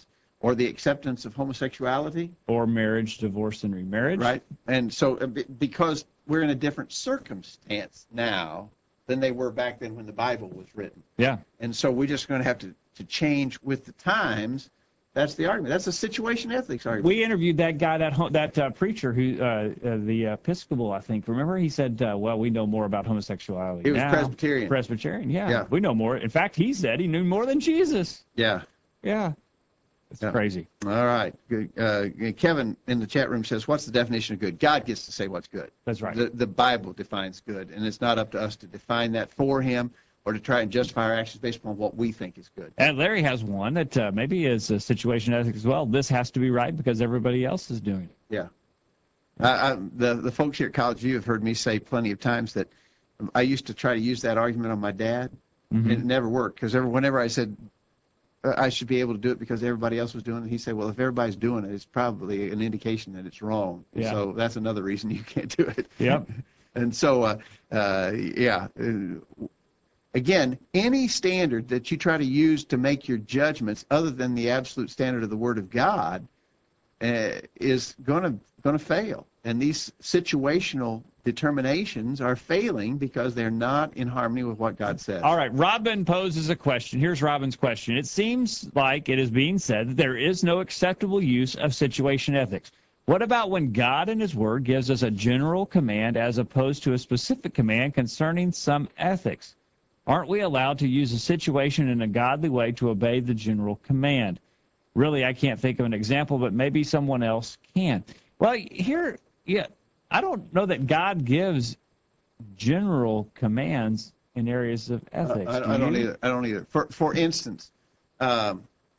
or the acceptance of homosexuality. Or marriage, divorce, and remarriage. Right. And so because we're in a different circumstance now than they were back then when the Bible was written. Yeah. And so we're just going to have to change with the times. That's the argument. That's a situation ethics argument. We interviewed that guy, that preacher, who the Episcopal, I think. Remember, he said, "Well, we know more about homosexuality." He was now. Presbyterian. Presbyterian, yeah. Yeah. We know more. In fact, he said he knew more than Jesus. Yeah. Yeah. It's crazy. All right. Good. Kevin in the chat room says, "What's the definition of good?" God gets to say what's good. That's right. The Bible defines good, and it's not up to us to define that for him or to try and justify our actions based upon what we think is good. And Larry has one that maybe is a situation ethics as well. This has to be right because everybody else is doing it. Yeah. The folks here at College View have heard me say plenty of times that I used to try to use that argument on my dad, and it never worked because whenever I said I should be able to do it because everybody else was doing it, he'd say, "Well, if everybody's doing it, it's probably an indication that it's wrong." Yeah. So that's another reason you can't do it. Yep. And so, again, any standard that you try to use to make your judgments other than the absolute standard of the Word of God is going to fail. And these situational determinations are failing because they're not in harmony with what God says. All right, Robin poses a question. Here's Robin's question. It seems like it is being said that there is no acceptable use of situation ethics. What about when God in his word gives us a general command as opposed to a specific command concerning some ethics? Aren't we allowed to use a situation in a godly way to obey the general command? Really, I can't think of an example, but maybe someone else can. Well, here, I don't know that God gives general commands in areas of ethics. I don't either. I don't either. For instance, don't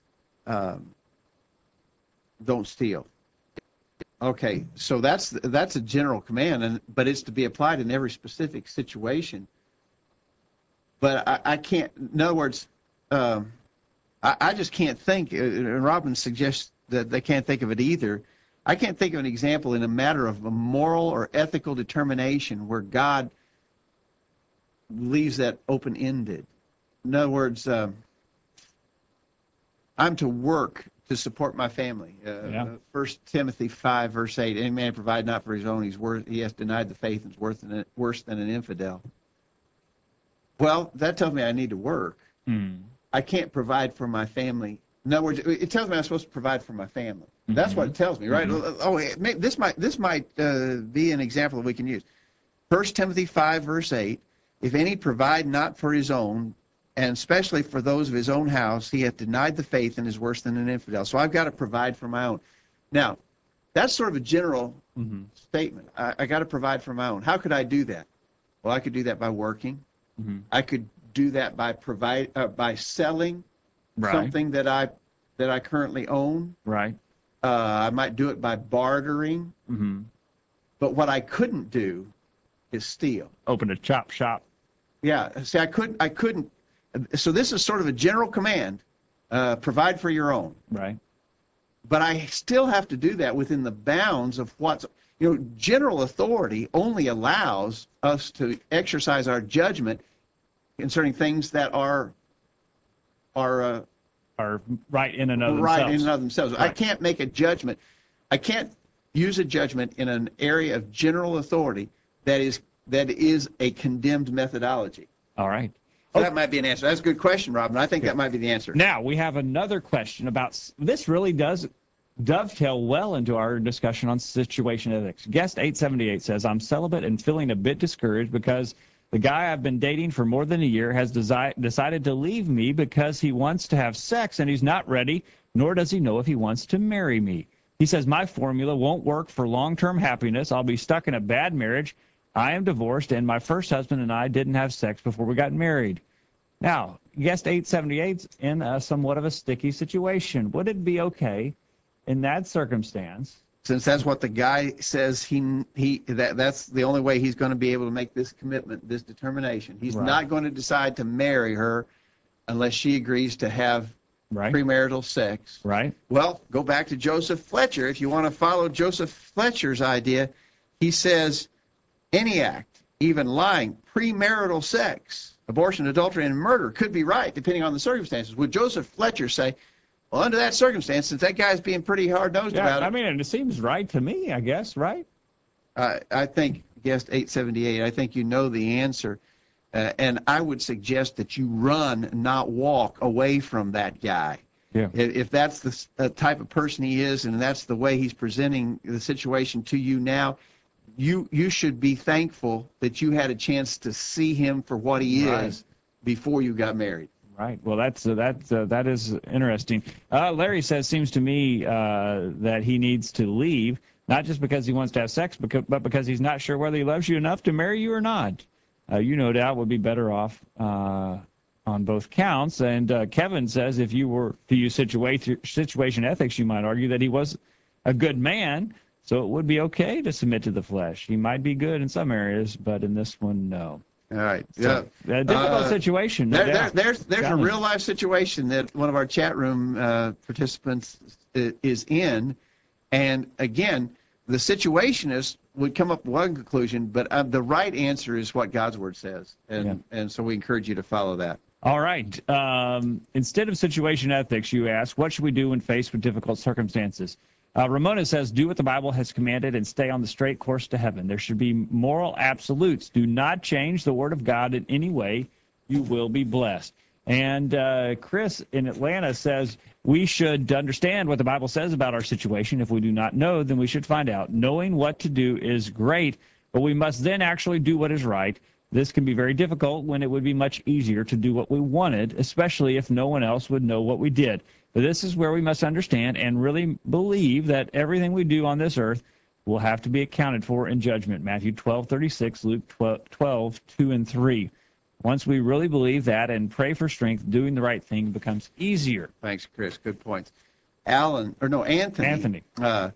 steal. Okay, so that's a general command, but it's to be applied in every specific situation. But I can't. In other words, I just can't think. And Robin suggests that they can't think of it either. I can't think of an example in a matter of a moral or ethical determination where God leaves that open-ended. In other words, I'm to work to support my family. 1 Timothy 5, verse 8, any man provide not for his own, he has denied the faith and is worse than an infidel. Well, that tells me I need to work. I can't provide for my family. In other words, it tells me I'm supposed to provide for my family. That's what it tells me, right? Oh, this might be an example that we can use. 1 Timothy 5, verse 8, if any provide not for his own, and especially for those of his own house, he hath denied the faith and is worse than an infidel. So I've got to provide for my own. Now, that's sort of a general statement. I got to provide for my own. How could I do that? Well, I could do that by working. I could do that by selling something that I currently own. Right. I might do it by bartering. But what I couldn't do is steal. Open a chop shop. Yeah. See, I couldn't. So this is sort of a general command: provide for your own. Right. But I still have to do that within the bounds of what's. General authority only allows us to exercise our judgment concerning things that are right in and of themselves. Right in and of themselves. Right. I can't make a judgment. I can't use a judgment in an area of general authority that is a condemned methodology. All right. So that might be an answer. That's a good question, Robin. I think that might be the answer. Now, we have another question about this. Really does dovetail well into our discussion on situation ethics. Guest 878 says, I'm celibate and feeling a bit discouraged because the guy I've been dating for more than a year has decided to leave me because he wants to have sex and he's not ready, nor does he know if he wants to marry me. He says, my formula won't work for long-term happiness. I'll be stuck in a bad marriage. I am divorced, and my first husband and I didn't have sex before we got married. Now, guest 878's in somewhat of a sticky situation. Would it be okay in that circumstance? Since that's what the guy says that's the only way he's going to be able to make this commitment, this determination. He's not going to decide to marry her unless she agrees to have premarital sex. Right. Well, go back to Joseph Fletcher. If you want to follow Joseph Fletcher's idea, he says any act, even lying, premarital sex, abortion, adultery, and murder could be right depending on the circumstances. Would Joseph Fletcher say, Well, under that circumstance, since that guy's being pretty hard-nosed about it. I mean, it seems right to me, I guess, right? I think, guest 878, I think you know the answer. And I would suggest that you run, not walk, away from that guy. Yeah. If that's the type of person he is and that's the way he's presenting the situation to you now, you should be thankful that you had a chance to see him for what he is before you got married. Right. Well, that is interesting. Larry says, seems to me that he needs to leave, not just because he wants to have sex, but because he's not sure whether he loves you enough to marry you or not. You no doubt would be better off on both counts. And Kevin says, if you were to use situation ethics, you might argue that he was a good man, so it would be okay to submit to the flesh. He might be good in some areas, but in this one, no. All right. So, a difficult situation. No doubt. There's a real life situation that one of our chat room participants is in, and again, the situationist would come up with one conclusion, but the right answer is what God's word says, and so we encourage you to follow that. All right. Instead of situation ethics, you ask, what should we do when faced with difficult circumstances? Ramona says, do what the Bible has commanded and stay on the straight course to heaven. There should be moral absolutes. Do not change the Word of God in any way. You will be blessed. And Chris in Atlanta says, we should understand what the Bible says about our situation. If we do not know, then we should find out. Knowing what to do is great, but we must then actually do what is right. This can be very difficult when it would be much easier to do what we wanted, especially if no one else would know what we did. But this is where we must understand and really believe that everything we do on this earth will have to be accounted for in judgment. Matthew 12:36, Luke 12:2 and 3. Once we really believe that and pray for strength, doing the right thing becomes easier. Thanks, Chris. Good points. Anthony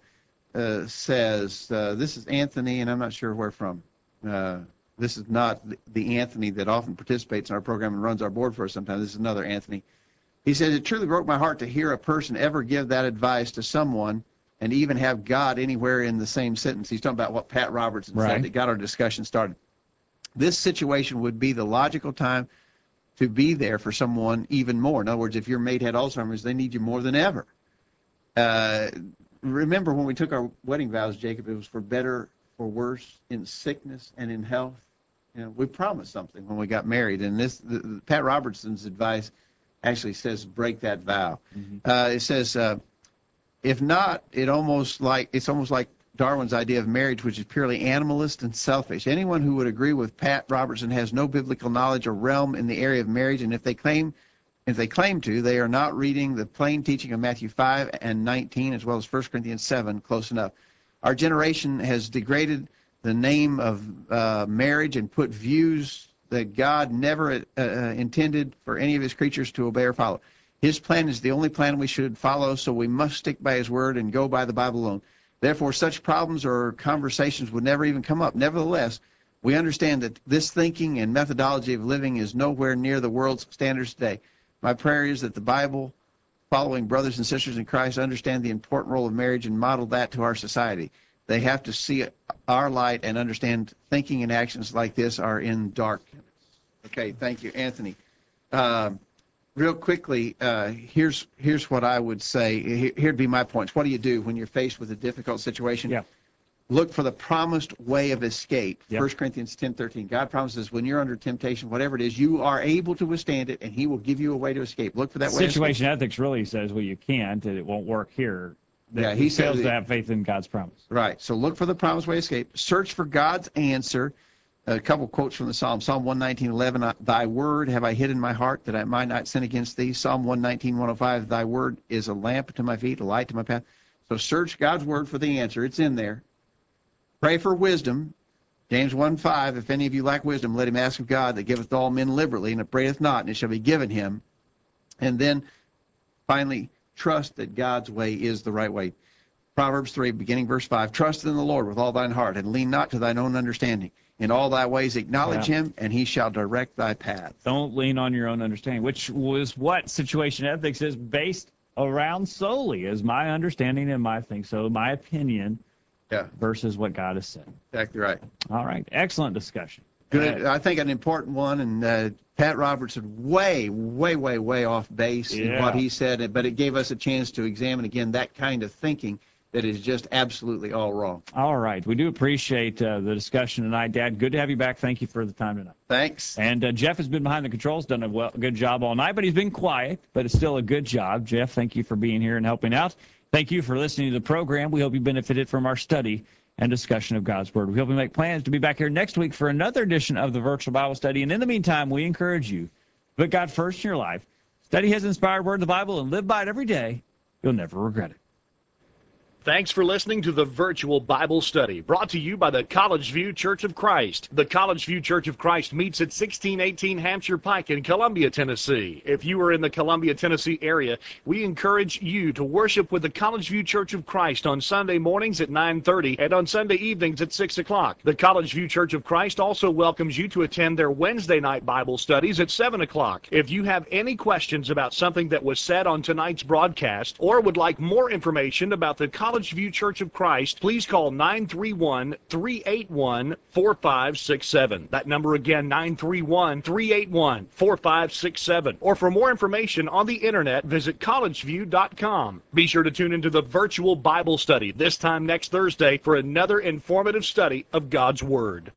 says, this is Anthony, and I'm not sure where from. This is not the Anthony that often participates in our program and runs our board for us sometimes. This is another Anthony. He says, it truly broke my heart to hear a person ever give that advice to someone and even have God anywhere in the same sentence. He's talking about what Pat Robertson said that got our discussion started. This situation would be the logical time to be there for someone even more. In other words, if your mate had Alzheimer's, they need you more than ever. Remember when we took our wedding vows, Jacob, it was for better, for worse, in sickness and in health. You know, we promised something when we got married, and Pat Robertson's advice actually says break that vow. It says, if not, it's almost like Darwin's idea of marriage, which is purely animalist and selfish. Anyone who would agree with Pat Robertson has no biblical knowledge or realm in the area of marriage, and if they claim to, they are not reading the plain teaching of Matthew 5 and 19 as well as 1 Corinthians 7 close enough. Our generation has degraded the name of marriage and put views that God never intended for any of his creatures to obey or follow. His plan is the only plan we should follow, so we must stick by his word and go by the Bible alone. Therefore, such problems or conversations would never even come up. Nevertheless, we understand that this thinking and methodology of living is nowhere near the world's standards today. My prayer is that the Bible following brothers and sisters in Christ understand the important role of marriage and model that to our society. They have to see our light and understand thinking and actions like this are in darkness. Okay, thank you, Anthony. Real quickly, here's what I would say. Here'd be my points. What do you do when you're faced with a difficult situation? Yeah. Look for the promised way of escape. 1 Corinthians 10:13. God promises when you're under temptation, whatever it is, you are able to withstand it, and he will give you a way to escape. Look for that way. Situation ethics really says, well, you can't, and it won't work here. Yeah, he fails says to have faith in God's promise. Right. So look for the promised way of escape. Search for God's answer. A couple quotes from the Psalm. Psalm 119:11. Thy word have I hid in my heart that I might not sin against thee. Psalm 119:105. Thy word is a lamp to my feet, a light to my path. So search God's word for the answer. It's in there. Pray for wisdom. James 1:5. If any of you lack wisdom, let him ask of God that giveth to all men liberally, and upbraideth not, and it shall be given him. And then finally, trust that God's way is the right way. Proverbs 3, beginning verse 5, trust in the Lord with all thine heart, and lean not to thine own understanding. In all thy ways acknowledge him, and he shall direct thy path. Don't lean on your own understanding, which was what situation ethics is based around solely, is my understanding and my thing. So my opinion versus what God has said. Exactly right. All right. Excellent discussion. Good. I think an important one, and Pat Robertson way off base in what he said, but it gave us a chance to examine again that kind of thinking that is just absolutely all wrong. All right. We do appreciate the discussion tonight, Dad. Good to have you back. Thank you for the time tonight. Thanks. And Jeff has been behind the controls, done a good job all night, but he's been quiet, but it's still a good job. Jeff, thank you for being here and helping out. Thank you for listening to the program. We hope you benefited from our study and discussion of God's Word. We hope you make plans to be back here next week for another edition of the Virtual Bible Study. And in the meantime, we encourage you, put God first in your life, study His inspired Word, the Bible, and live by it every day. You'll never regret it. Thanks for listening to the Virtual Bible Study, brought to you by the College View Church of Christ. The College View Church of Christ meets at 1618 Hampshire Pike in Columbia, Tennessee. If you are in the Columbia, Tennessee area, we encourage you to worship with the College View Church of Christ on Sunday mornings at 9:30 and on Sunday evenings at 6 o'clock. The College View Church of Christ also welcomes you to attend their Wednesday night Bible studies at 7 o'clock. If you have any questions about something that was said on tonight's broadcast or would like more information about the College View Church of Christ, please call 931-381-4567. That number again, 931-381-4567. Or for more information on the internet, visit collegeview.com. Be sure to tune into the Virtual Bible Study this time next Thursday for another informative study of God's Word.